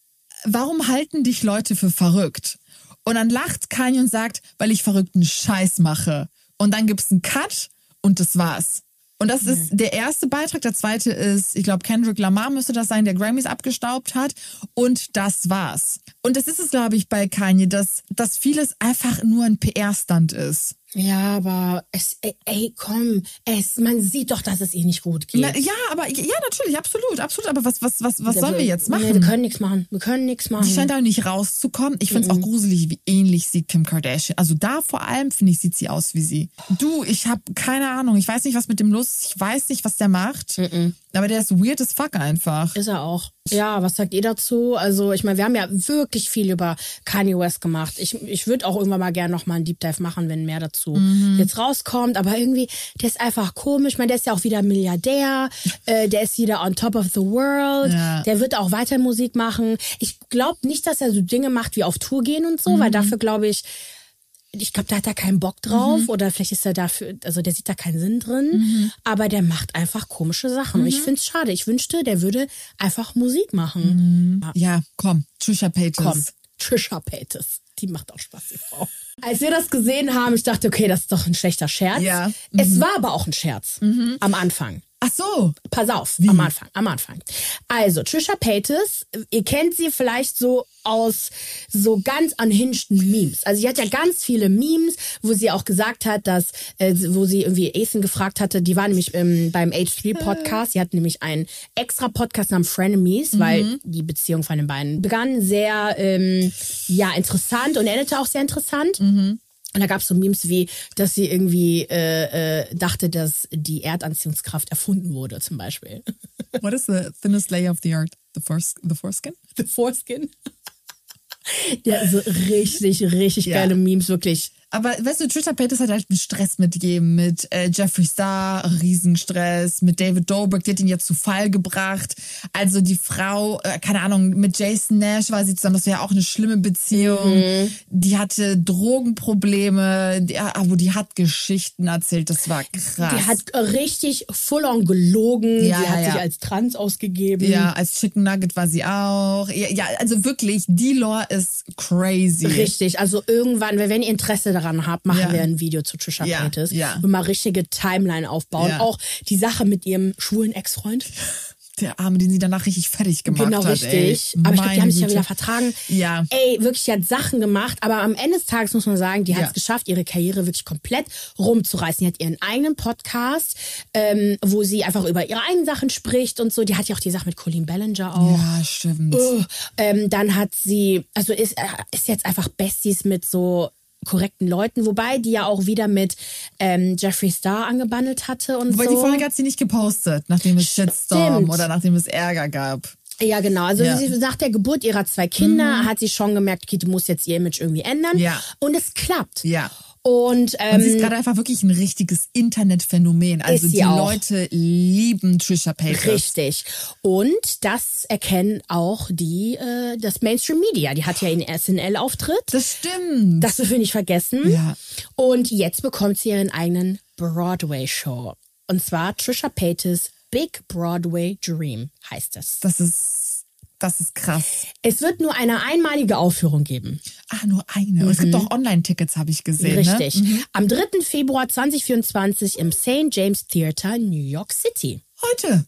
warum halten dich Leute für verrückt? Und dann lacht Kanye und sagt, weil ich verrückten Scheiß mache. Und dann gibt's einen Cut und das war's. Und das ist der erste Beitrag. Der zweite ist, ich glaube, Kendrick Lamar müsste das sein, der Grammys abgestaubt hat. Und das war's. Und das ist es, glaube ich, bei Kanye, dass, dass vieles einfach nur ein P R-Stunt ist. Ja, aber es, ey, ey, komm, es, man sieht doch, dass es ihr nicht gut geht. Na, ja, aber ja, natürlich, absolut, absolut. Aber was, was, was, was sollen wir jetzt machen? Nee, wir können nichts machen. Wir können nichts machen. Die scheint da nicht rauszukommen. Ich finde es mm-mm. auch gruselig, wie ähnlich sieht Kim Kardashian. Also da vor allem, finde ich, sieht sie aus wie sie. Du, ich habe keine Ahnung. Ich weiß nicht, was mit dem los ist. Ich weiß nicht, was der macht. Mm-mm. Aber der ist weird as fuck einfach. Ist er auch. Ja, was sagt ihr dazu? Also ich meine, wir haben ja wirklich viel über Kanye West gemacht. Ich, ich würde auch irgendwann mal gerne noch mal einen Deep Dive machen, wenn mehr dazu mhm. jetzt rauskommt. Aber irgendwie, der ist einfach komisch. Ich meine, der ist ja auch wieder Milliardär. Äh, der ist wieder on top of the world. Ja. Der wird auch weiter Musik machen. Ich glaube nicht, dass er so Dinge macht wie auf Tour gehen und so, mhm. weil dafür glaube ich... Ich glaube, da hat er keinen Bock drauf mhm. oder vielleicht ist er dafür, also der sieht da keinen Sinn drin, mhm. aber der macht einfach komische Sachen. Mhm. Und ich finde es schade. Ich wünschte, der würde einfach Musik machen. Mhm. Ja. ja, komm, Trisha Paytas. Komm, Trisha Paytas. Die macht auch Spaß, die Frau. Als wir das gesehen haben, ich dachte, okay, das ist doch ein schlechter Scherz. Ja. Mhm. Es war aber auch ein Scherz mhm. am Anfang. Ach so. Pass auf, Wie? am Anfang, am Anfang. Also, Trisha Paytas, ihr kennt sie vielleicht so aus so ganz unhingeden Memes. Also, sie hat ja ganz viele Memes, wo sie auch gesagt hat, dass, äh, wo sie irgendwie Ethan gefragt hatte, die war nämlich ähm, beim H drei Podcast, sie hat nämlich einen extra Podcast namens Frenemies, mhm. weil die Beziehung von den beiden begann sehr, ähm, ja, interessant und endete auch sehr interessant. Mhm. Und da gab es so Memes wie, dass sie irgendwie äh, äh, dachte, dass die Erdanziehungskraft erfunden wurde, zum Beispiel. What is the thinnest layer of the earth? The, force, the foreskin? The foreskin? Ja, so richtig, richtig ja. geile Memes, wirklich. Aber weißt du, Trisha Paytas hat halt einen Stress mitgegeben mit äh, Jeffree Star, Riesenstress, mit David Dobrik, die hat ihn jetzt zu Fall gebracht. Also die Frau, äh, keine Ahnung, mit Jason Nash war sie zusammen, das war ja auch eine schlimme Beziehung. Mhm. Die hatte Drogenprobleme, die, aber die hat Geschichten erzählt, das war krass. Die hat richtig full-on gelogen, ja, die hat ja. sich als trans ausgegeben. Ja, als Chicken Nugget war sie auch. Ja, ja, also wirklich, die Lore ist crazy. Richtig, also irgendwann, wenn ihr Interesse daran habt, machen ja. wir ein Video zu Trisha ja. Paytas ja. und mal richtige Timeline aufbauen. Ja. Auch die Sache mit ihrem schwulen Ex-Freund. Der Arme, den sie danach richtig fertig gemacht genau, hat. Genau, richtig. Ey. Aber ich glaube, die haben sich ja wieder vertragen. Ja. Ey, wirklich, die hat Sachen gemacht. Aber am Ende des Tages muss man sagen, die hat es ja. geschafft, ihre Karriere wirklich komplett rumzureißen. Die hat ihren eigenen Podcast, ähm, wo sie einfach über ihre eigenen Sachen spricht und so. Die hat ja auch die Sache mit Colleen Ballinger auch. Ja, stimmt. Uh, ähm, dann hat sie, also ist, ist jetzt einfach Besties mit so korrekten Leuten, wobei die ja auch wieder mit ähm, Jeffree Star angebandelt hatte und wobei so. Wobei die Folge hat sie nicht gepostet, nachdem es Shitstorm oder nachdem es Ärger gab. Ja, genau. Also ja. sie, nach der Geburt ihrer zwei Kinder mhm. hat sie schon gemerkt, okay, die muss jetzt ihr Image irgendwie ändern. Ja. Und es klappt. Ja. Und, ähm, und sie ist gerade einfach wirklich ein richtiges Internetphänomen. Also die auch. Leute lieben Trisha Paytas. Richtig. Und das erkennen auch die, äh, das Mainstream Media. Die hat ja einen S N L-Auftritt. Das stimmt. Das dürfen wir nicht vergessen. Ja. Und jetzt bekommt sie ihren eigenen Broadway-Show. Und zwar Trisha Paytas Big Broadway Dream heißt es. Das ist... Das ist krass. Es wird nur eine einmalige Aufführung geben. Ah, nur eine. Und es gibt auch Online-Tickets, habe ich gesehen. Richtig. Ne? Mhm. Am dritten Februar zweitausendvierundzwanzig im Saint James Theater, New York City. Heute.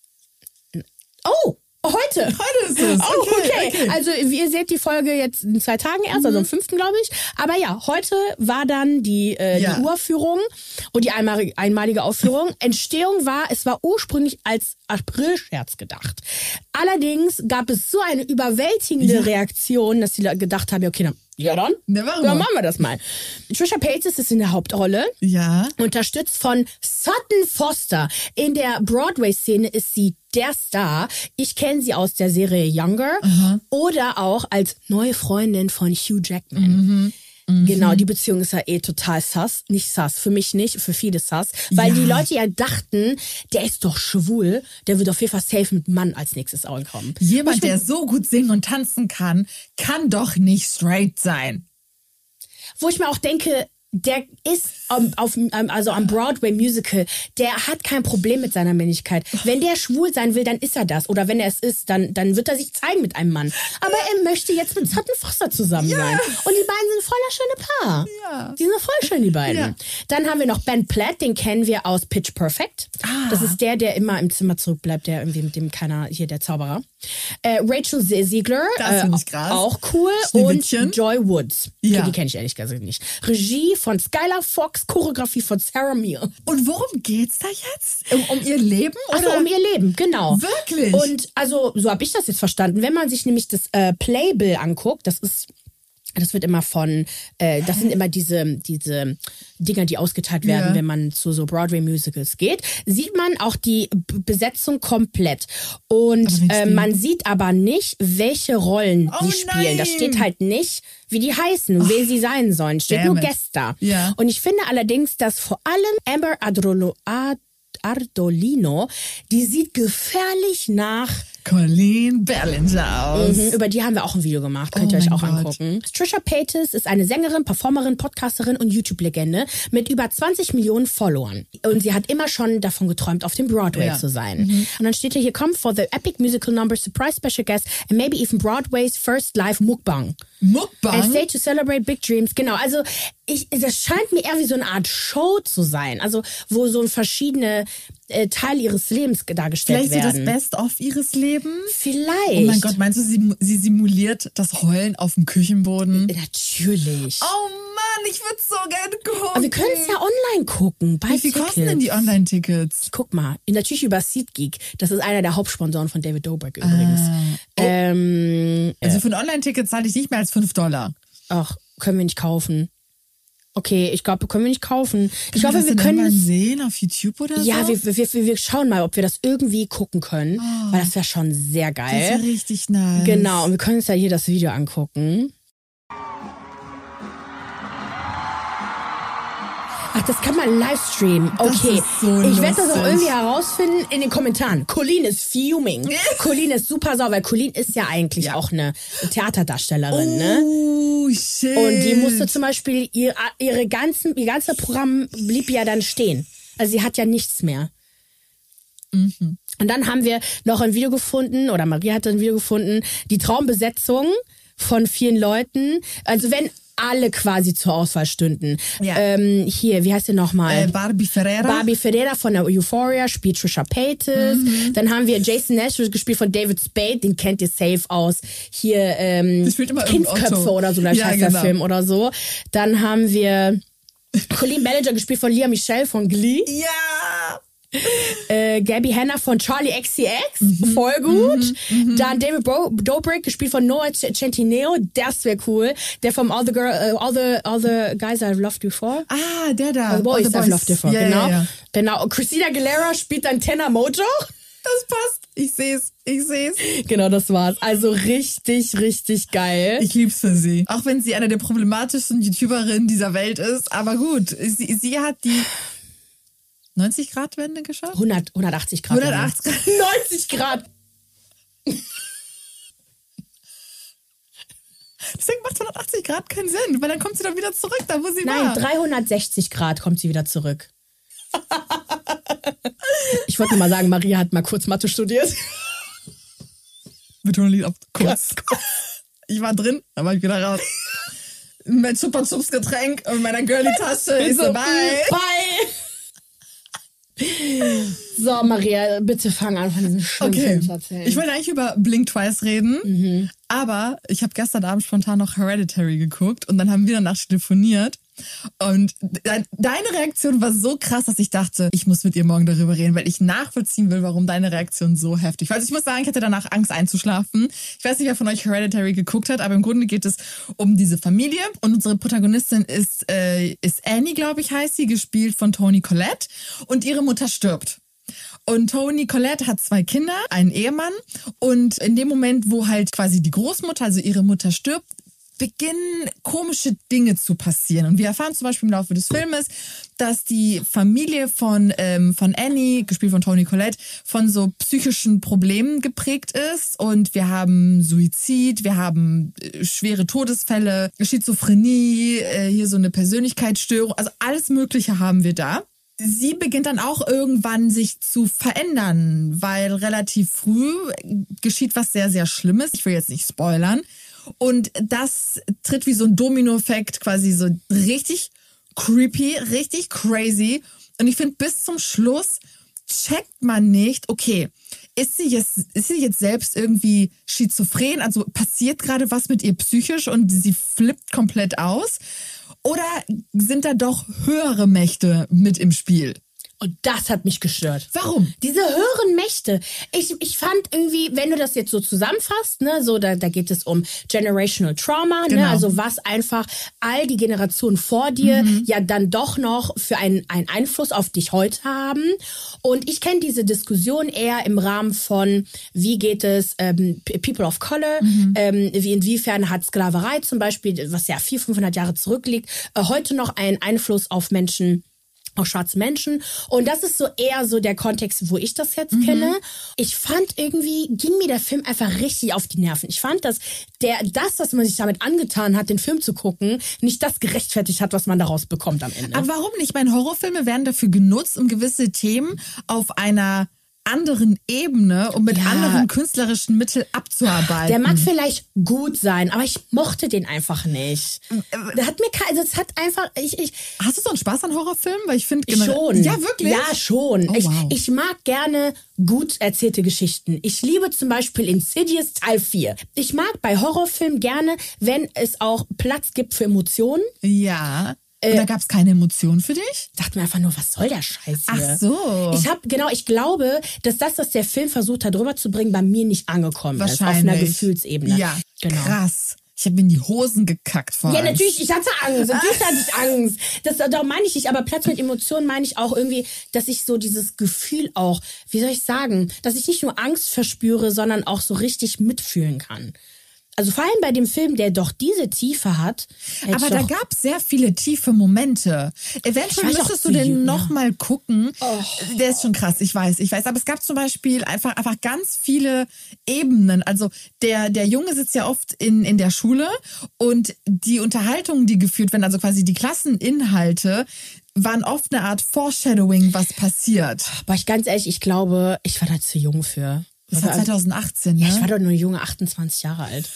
Oh, heute. Heute ist es. Oh, okay, okay. okay. Also ihr seht die Folge jetzt in zwei Tagen erst, mhm. also am fünften glaube ich. Aber ja, heute war dann die, äh, ja. die Uraufführung und die einmalige, einmalige Aufführung. Entstehung war, es war ursprünglich als April-Scherz gedacht. Allerdings gab es so eine überwältigende ja. Reaktion, dass sie gedacht haben, okay, dann Ja dann, Na, warum? dann machen wir das mal. Trisha Paytas ist in der Hauptrolle. Ja. Unterstützt von Sutton Foster. In der Broadway-Szene ist sie der Star. Ich kenne sie aus der Serie Younger Aha. oder auch als neue Freundin von Hugh Jackman. Mhm. Mhm. Genau, die Beziehung ist ja eh total sus. Nicht sus, für mich nicht, für viele sus. Weil Ja. die Leute ja dachten, der ist doch schwul, der wird auf jeden Fall safe mit Mann als nächstes ankommen. Jemand, der so gut singen und tanzen kann, kann doch nicht straight sein. Wo ich mir auch denke, der ist um, auf, um, also am Broadway Musical, der hat kein Problem mit seiner Männlichkeit. Wenn der schwul sein will, dann ist er das. Oder wenn er es ist, dann, dann wird er sich zeigen mit einem Mann. Aber er möchte jetzt mit Sutton Foster zusammen Ja. sein. Und die beiden sind voll das schöne Paar. Ja. Die sind voll schön, die beiden. Ja. Dann haben wir noch Ben Platt, den kennen wir aus Pitch Perfect. Ah. Das ist der, der immer im Zimmer zurückbleibt, der irgendwie mit dem keiner, hier der Zauberer. Äh, Rachel Ziegler, Das äh, find ich krass. auch cool. Schneewittchen. Und Joy Woods. Ja. Okay, die kenne ich ehrlich gesagt nicht. Regie von Skylar Fox, Choreografie von Sarah Mir. Und worum geht's da jetzt? Um, um ihr Leben? Also oder? um ihr Leben, genau. Wirklich? Und also, so habe ich das jetzt verstanden. Wenn man sich nämlich das äh, Playbill anguckt, das ist, das wird immer von, äh, das sind immer diese, diese Dinger, die ausgeteilt werden, Ja. wenn man zu so Broadway-Musicals geht, sieht man auch die B- Besetzung komplett. Und Aber nicht äh, die- man sieht aber nicht, welche Rollen Oh sie spielen. Das nein. steht halt nicht, wie die heißen, und wer sie sein sollen. Steht damn nur it. Guest da. Ja. Und ich finde allerdings, dass vor allem Amber Adrolo, Ad, Ardolino, die sieht gefährlich nach. Colleen Ballinger aus. Mhm, über die haben wir auch ein Video gemacht, könnt Oh ihr euch mein auch Gott. angucken. Trisha Paytas ist eine Sängerin, Performerin, Podcasterin und YouTube-Legende mit über zwanzig Millionen Followern. Und sie hat immer schon davon geträumt, auf dem Broadway Ja. zu sein. Und dann steht hier, hier, come for the epic musical number, surprise special guest and maybe even Broadway's first live Mukbang. A Mukbang? stage to celebrate big dreams. Genau, also ich, das scheint mir eher wie so eine Art Show zu sein. Also wo so verschiedene äh, Teile ihres Lebens dargestellt Vielleicht so das werden. Best-of ihres Lebens? Vielleicht. Oh mein Gott, meinst du, sie, sie simuliert das Heulen auf dem Küchenboden? Natürlich. Oh Mann, ich würde so gerne gucken. Aber wir können es ja online gucken. Bei Wie viel Tickets. kosten denn die Online-Tickets? Guck mal, natürlich über SeatGeek. Das ist einer der Hauptsponsoren von David Dobrik übrigens. Oh. Ähm, Also für ein Online-Ticket zahle ich nicht mehr als fünf Dollar. ach, können wir nicht kaufen. Okay, ich glaube, können wir nicht kaufen. Ich Können glaube, das wir denn können irgendwann es. sehen auf YouTube oder Ja, so? wir, wir, wir, wir schauen mal, ob wir das irgendwie gucken können. Weil das wäre schon sehr Das ist ja geil. richtig nice. Genau, und wir können uns ja hier das Video angucken. Ach, das kann man live streamen. Okay. ist so ich werde das auch lustig. irgendwie herausfinden in den Kommentaren. Colleen ist fuming. Colleen ist super sauer, weil Colleen ist ja eigentlich auch eine Theaterdarstellerin, ne? Oh, shit. Und die musste zum Beispiel, ihr, ihre ganzen, ihr ganzer Programm blieb ja dann stehen. Also sie hat ja nichts mehr. Mhm. Und dann haben wir noch ein Video gefunden, oder Maria hat ein Video gefunden, die Traumbesetzung von vielen Leuten. Also wenn alle quasi zur Auswahl stünden. Ja. Ähm, hier, wie heißt der nochmal? Äh, Barbie Ferreira. Barbie Ferreira von der Euphoria spielt Trisha Paytas. Mhm. Dann haben wir Jason Nash, gespielt von David Spade, den kennt ihr safe aus. Hier ähm, Der spielt immer irgendein Kindsköpfe Otto. oder so, glaube ich, Ja, heißt genau. der Film oder so. Dann haben wir Colleen Ballinger, gespielt von Lea Michele von Glee. Ja. Äh, Gabby Hanna von Charlie X C X, voll gut. Dann David Bo- Dobrik, gespielt von Noah C- Centineo, das wäre cool. Der vom All the, Girl, uh, all the All the Guys I've Loved Before. Ah, der da. All the Boys All the I've Loved Before, Ja, genau. Ja, ja. Genau. Und Christina Aguilera spielt dann Tenor Mojo. Das passt. Ich seh's. Ich seh's. Genau, das war's. Also richtig, richtig geil. Ich lieb's für sie. Auch wenn sie eine der problematischsten YouTuberinnen dieser Welt ist. Aber gut, sie, sie hat die neunzig-Grad-Wende geschafft? hundert, hundertachtzig Grad. hundertachtzig Grad. neunzig Grad. Deswegen macht hundertachtzig Grad keinen Sinn, weil dann kommt sie doch wieder zurück, da wo sie Nein, war. dreihundertsechzig Grad kommt sie wieder zurück. Ich wollte nur mal sagen, Maria hat mal kurz Mathe studiert. Betonung liegt auf kurz. Ich war drin, dann war ich wieder raus. Mein Chupa Chups Getränk und meiner Girly-Tasche. Ich so, bye. Bye. So, Maria, bitte fang an, von diesem schlimmen Okay. Film zu erzählen. Ich wollte eigentlich über Blink Twice reden, mhm. aber ich habe gestern Abend spontan noch Hereditary geguckt und dann haben wir danach telefoniert Und de- deine Reaktion war so krass, dass ich dachte, ich muss mit ihr morgen darüber reden, weil ich nachvollziehen will, warum deine Reaktion so heftig war. Also ich muss sagen, ich hatte danach Angst einzuschlafen. Ich weiß nicht, wer von euch Hereditary geguckt hat, aber im Grunde geht es um diese Familie. Und unsere Protagonistin ist, äh, ist Annie, glaube ich, heißt sie, gespielt von Toni Collette. Und ihre Mutter stirbt. Und Toni Collette hat zwei Kinder, einen Ehemann. Und in dem Moment, wo halt quasi die Großmutter, also ihre Mutter stirbt, beginnen komische Dinge zu passieren. Und wir erfahren zum Beispiel im Laufe des Filmes, dass die Familie von, ähm, von Annie, gespielt von Toni Collette, von so psychischen Problemen geprägt ist. Und wir haben Suizid, wir haben äh, schwere Todesfälle, Schizophrenie, äh, hier so eine Persönlichkeitsstörung. Also alles Mögliche haben wir da. Sie beginnt dann auch irgendwann sich zu verändern, weil relativ früh geschieht was sehr, sehr Schlimmes. Ich will jetzt nicht spoilern. Und das tritt wie so ein Domino-Effekt, quasi so richtig creepy, richtig crazy. Und ich finde, bis zum Schluss checkt man nicht, okay, ist sie jetzt, ist sie jetzt selbst irgendwie schizophren? Also passiert gerade was mit ihr psychisch und sie flippt komplett aus? Oder sind da doch höhere Mächte mit im Spiel? Und das hat mich gestört. Warum? Diese höheren Mächte. Ich, ich fand irgendwie, wenn du das jetzt so zusammenfasst, ne, so da, da geht es um Generational Trauma, Genau. ne, also was einfach all die Generationen vor dir mhm. ja dann doch noch für einen, einen Einfluss auf dich heute haben. Und ich kenne diese Diskussion eher im Rahmen von, wie geht es ähm, People of Color, mhm. ähm, wie inwiefern hat Sklaverei zum Beispiel, was ja vierhundert, fünfhundert Jahre zurückliegt, äh, heute noch einen Einfluss auf Menschen, auch schwarze Menschen. Und das ist so eher so der Kontext, wo ich das jetzt mhm. kenne. Ich fand irgendwie, ging mir der Film einfach richtig auf die Nerven. Ich fand, dass der, das, was man sich damit angetan hat, den Film zu gucken, nicht das gerechtfertigt hat, was man daraus bekommt am Ende. Aber warum nicht? Ich meine, Horrorfilme werden dafür genutzt, um gewisse Themen auf einer anderen Ebene, um mit Ja. anderen künstlerischen Mitteln abzuarbeiten. Der mag vielleicht gut sein, aber ich mochte den einfach nicht. Der hat mir kein, also es hat einfach, ich, ich, Hast du so einen Spaß an Horrorfilmen? Weil ich finde Schon. Ja, wirklich? Ja, schon. Oh, ich, wow. ich mag gerne gut erzählte Geschichten. Ich liebe zum Beispiel Insidious Teil vier. Ich mag bei Horrorfilmen gerne, wenn es auch Platz gibt für Emotionen. Ja. Und da gab es keine Emotionen für dich? Ich dachte mir einfach nur, was soll der Scheiß hier? Ach so. Ich habe genau, ich glaube, dass das, was der Film versucht hat, rüberzubringen, zu bringen, bei mir nicht angekommen ist. Auf Wahrscheinlich. einer Gefühlsebene. Ja, genau. krass. Ich habe mir in die Hosen gekackt vor Ja, Angst. natürlich, ich hatte Angst. Natürlich hatte ich Angst. Das, da meine ich nicht, aber Platz mit Emotionen meine ich auch irgendwie, dass ich so dieses Gefühl auch, wie soll ich sagen, dass ich nicht nur Angst verspüre, sondern auch so richtig mitfühlen kann. Also vor allem bei dem Film, der doch diese Tiefe hat. Aber da gab es sehr viele tiefe Momente. Eventuell Ich weiß auch müsstest du zu den jung, noch ja. mal gucken. Oh. Der ist schon krass, ich weiß, ich weiß. Aber es gab zum Beispiel einfach, einfach ganz viele Ebenen. Also der, der Junge sitzt ja oft in, in der Schule und die Unterhaltungen, die geführt werden, also quasi die Klasseninhalte, waren oft eine Art Foreshadowing, was passiert. Aber ich ganz ehrlich, ich glaube, ich war da zu jung für. Das war zwanzig achtzehn, ne? Ja, ich war doch nur junge achtundzwanzig Jahre alt.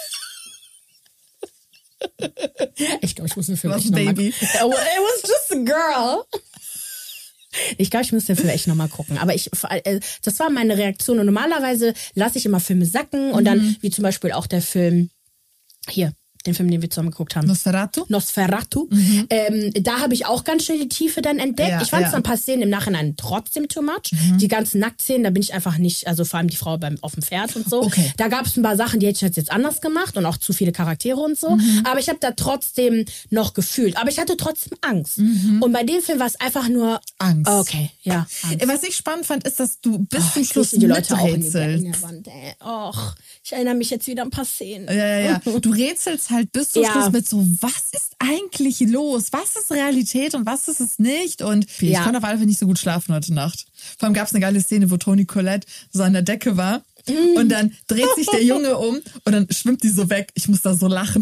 Ich glaube, ich muss den Film Was echt nochmal Baby. gucken. It was just a girl. Ich glaube, ich muss den Film echt nochmal gucken. Aber ich, das war meine Reaktion. Und normalerweise lasse ich immer Filme sacken. Und dann, wie zum Beispiel auch der Film hier, den Film, den wir zusammen geguckt haben. Nosferatu? Nosferatu. Mhm. Ähm, da habe ich auch ganz schnell die Tiefe dann entdeckt. Ja, ich fand es ja. dann ein paar Szenen im Nachhinein trotzdem too much. Mhm. Die ganzen Nacktszenen, da bin ich einfach nicht, also vor allem die Frau beim auf dem Pferd und so. Okay. Da gab es ein paar Sachen, die hätte ich jetzt anders gemacht und auch zu viele Charaktere und so. Mhm. Aber ich habe da trotzdem noch gefühlt. Aber ich hatte trotzdem Angst. Mhm. Und bei dem Film war es einfach nur Angst. Okay, ja. Angst. Was ich spannend fand, ist, dass du bis Oh, zum ich Schluss sehe die Leute auch in, die, miträtselst. in der Wand. Ey. Och, ich erinnere mich jetzt wieder an ein paar Szenen. Ja, ja, ja. Du rätselst halt bis zum Ja. Schluss mit so, was ist eigentlich los? Was ist Realität und was ist es nicht? Und ich Ja. konnte auf alle Fälle nicht so gut schlafen heute Nacht. Vor allem gab es eine geile Szene, wo Toni Collette so an der Decke war. Und dann dreht sich der Junge um und dann schwimmt die so weg. Ich muss da so lachen.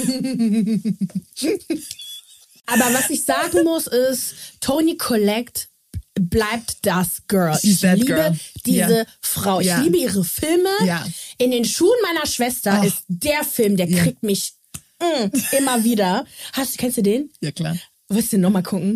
Aber was ich sagen muss ist, Toni Collette bleibt das Girl. She's Ich that liebe girl. diese Ja. Frau. Ich Ja. liebe ihre Filme. Ja. In den Schuhen meiner Schwester Oh. ist der Film, der Ja. kriegt mich mm, immer wieder. Hast, kennst du den? Ja, klar. Willst du den nochmal gucken?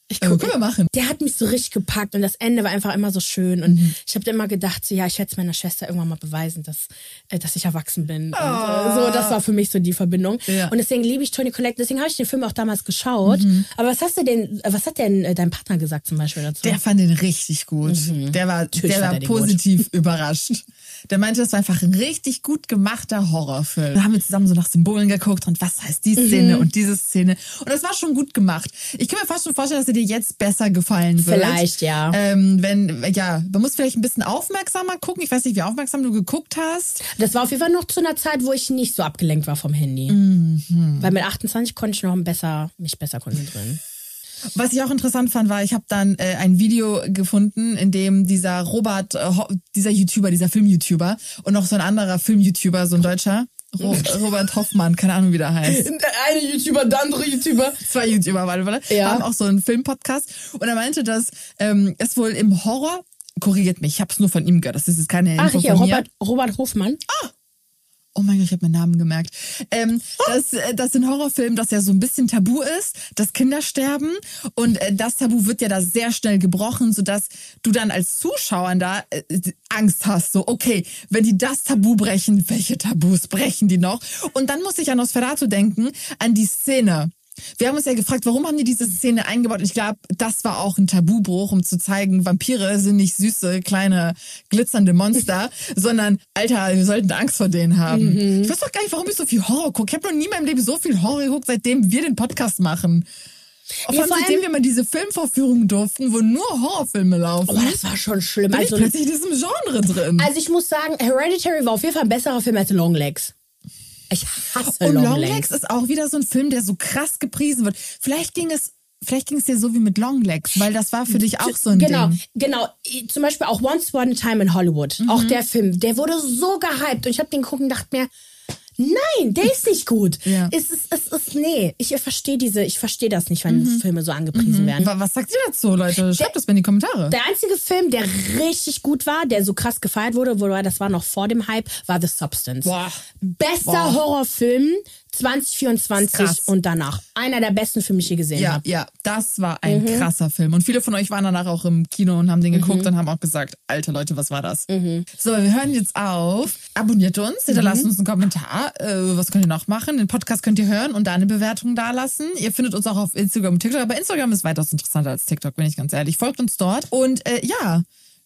Ich guck, können wir machen. Der hat mich so richtig gepackt und das Ende war einfach immer so schön. Und mhm. ich habe immer gedacht, so, ja, ich werde es meiner Schwester irgendwann mal beweisen, dass, äh, dass ich erwachsen bin. Oh. Und äh, so, das war für mich so die Verbindung. Ja. Und deswegen liebe ich Toni Collette, deswegen habe ich den Film auch damals geschaut. Mhm. Aber was hast du denn, was hat denn äh, dein Partner gesagt zum Beispiel dazu? Der fand den richtig gut. Mhm. Der war, der war der positiv überrascht. Der meinte, das war einfach ein richtig gut gemachter Horrorfilm. Da haben wir zusammen so nach Symbolen geguckt und was heißt die Szene mhm. und diese Szene. Und das war schon gut gemacht. Ich kann mir fast schon vorstellen, dass er dir jetzt besser gefallen wird. Vielleicht, ja. Ähm, wenn, ja, man muss vielleicht ein bisschen aufmerksamer gucken. Ich weiß nicht, wie aufmerksam du geguckt hast. Das war auf jeden Fall noch zu einer Zeit, wo ich nicht so abgelenkt war vom Handy. Mhm. Weil mit achtundzwanzig konnte ich noch besser, mich besser konzentrieren. Was ich auch interessant fand, war, ich habe dann äh, ein Video gefunden, in dem dieser Robert, äh, dieser YouTuber, dieser Film-YouTuber und noch so ein anderer Film-YouTuber, so ein Deutscher, Ro- Robert Hoffmann, keine Ahnung, wie der heißt. Der eine YouTuber, der andere YouTuber. Zwei YouTuber, warte, warte. Ja. Haben auch so einen Film-Podcast. Und er meinte, dass ähm, es wohl im Horror, korrigiert mich, ich habe es nur von ihm gehört, das ist jetzt keine Info Ach, hier, von mir. Robert, Robert Hofmann. Ah! Oh mein Gott, ich habe meinen Namen gemerkt. Ähm, dass, dass in Horrorfilmen das ja so ein bisschen tabu ist, dass Kinder sterben. Und äh, das Tabu wird ja da sehr schnell gebrochen, sodass du dann als Zuschauer da äh, Angst hast. So, okay, wenn die das Tabu brechen, welche Tabus brechen die noch? Und dann muss ich an Nosferatu denken, an die Szene. Wir haben uns ja gefragt, warum haben die diese Szene eingebaut? Und ich glaube, das war auch ein Tabubruch, um zu zeigen, Vampire sind nicht süße, kleine, glitzernde Monster, sondern, Alter, wir sollten Angst vor denen haben. Mhm. Ich weiß doch gar nicht, warum ich so viel Horror gucke. Ich habe noch nie in meinem Leben so viel Horror geguckt, seitdem wir den Podcast machen. Vor allem, seitdem wir mal diese Filmvorführungen durften, wo nur Horrorfilme laufen. Oh, das war schon schlimm. Bin also, ich plötzlich in diesem Genre drin. Also ich muss sagen, Hereditary war auf jeden Fall ein besserer Film als Longlegs. Ich hasse Und Longlegs. Longlegs ist auch wieder so ein Film, der so krass gepriesen wird. Vielleicht ging es, vielleicht ging es dir so wie mit Longlegs, weil das war für dich auch so ein genau, Ding. Genau, genau. Zum Beispiel auch Once Upon a Time in Hollywood. Mhm. Auch der Film, der wurde so gehypt. Und ich habe den geguckt und dachte mir, nein, der ist nicht gut. Ja. Es ist, es ist, nee, ich verstehe diese, ich verstehe das nicht, wenn mhm. Filme so angepriesen mhm. werden. Was sagt ihr dazu, Leute? Schreibt das mal in die Kommentare. Der einzige Film, der richtig gut war, der so krass gefeiert wurde, wobei das war noch vor dem Hype, war The Substance. Boah. Bester Boah. Horrorfilm zwanzig vierundzwanzig und danach. Einer der besten Filme, die ich je gesehen ja, habe. Ja, das war ein Mhm. krasser Film. Und viele von euch waren danach auch im Kino und haben den geguckt Mhm. und haben auch gesagt, Alter Leute, was war das? Mhm. So, wir hören jetzt auf. Abonniert uns, hinterlasst Mhm. uns einen Kommentar. Äh, was könnt ihr noch machen? Den Podcast könnt ihr hören und da eine Bewertung dalassen. Ihr findet uns auch auf Instagram und TikTok. Aber Instagram ist weitaus interessanter als TikTok, bin ich ganz ehrlich. Folgt uns dort. Und äh, ja,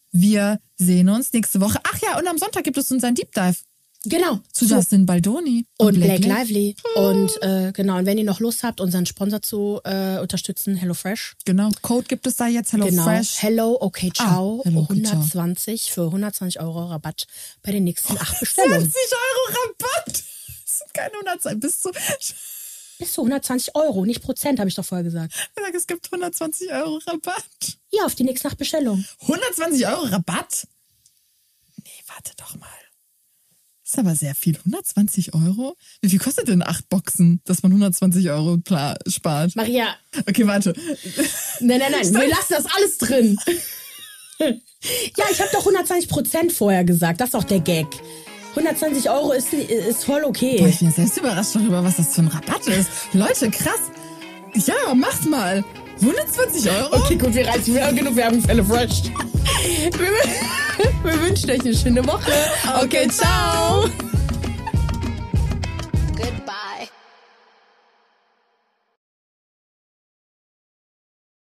wir sehen uns nächste Woche. Ach ja, und am Sonntag gibt es unseren Deep Dive. Genau. Zu Justin Baldoni. Und, und Blake, Blake Lively. Und äh, genau, und wenn ihr noch Lust habt, unseren Sponsor zu äh, unterstützen, HelloFresh. Genau, Code gibt es da jetzt, HelloFresh. Genau, Hello, okay, ciao. Ah, hello, okay, ciao. hundertzwanzig für hundertzwanzig Euro Rabatt bei den nächsten acht Bestellungen. zwanzig Euro Rabatt! Das sind keine hundertzwanzig, bis zu... Bis zu hundertzwanzig Euro, nicht Prozent, habe ich doch vorher gesagt. Ich sag, es gibt hundertzwanzig Euro Rabatt. Ja, auf die nächsten acht Bestellungen. hundertzwanzig Euro Rabatt? Nee, warte doch mal. Das ist aber sehr viel. hundertzwanzig Euro? Wie viel kostet denn acht Boxen, dass man hundertzwanzig Euro klar spart? Maria. Okay, warte. Nein, nein, nein. Wir lassen das alles drin. Ja, ich habe doch hundertzwanzig Prozent vorher gesagt. Das ist doch der Gag. hundertzwanzig Euro ist, ist voll okay. Boah, ich bin selbst überrascht darüber, was das für ein Rabatt ist. Leute, krass. Ja, mach's mal. hundertzwanzig Euro? Okay, gut, wir reizen. Wir haben genug Werbung für HelloFresh. Wir, wir wünschen euch eine schöne Woche. Okay, ciao. Goodbye.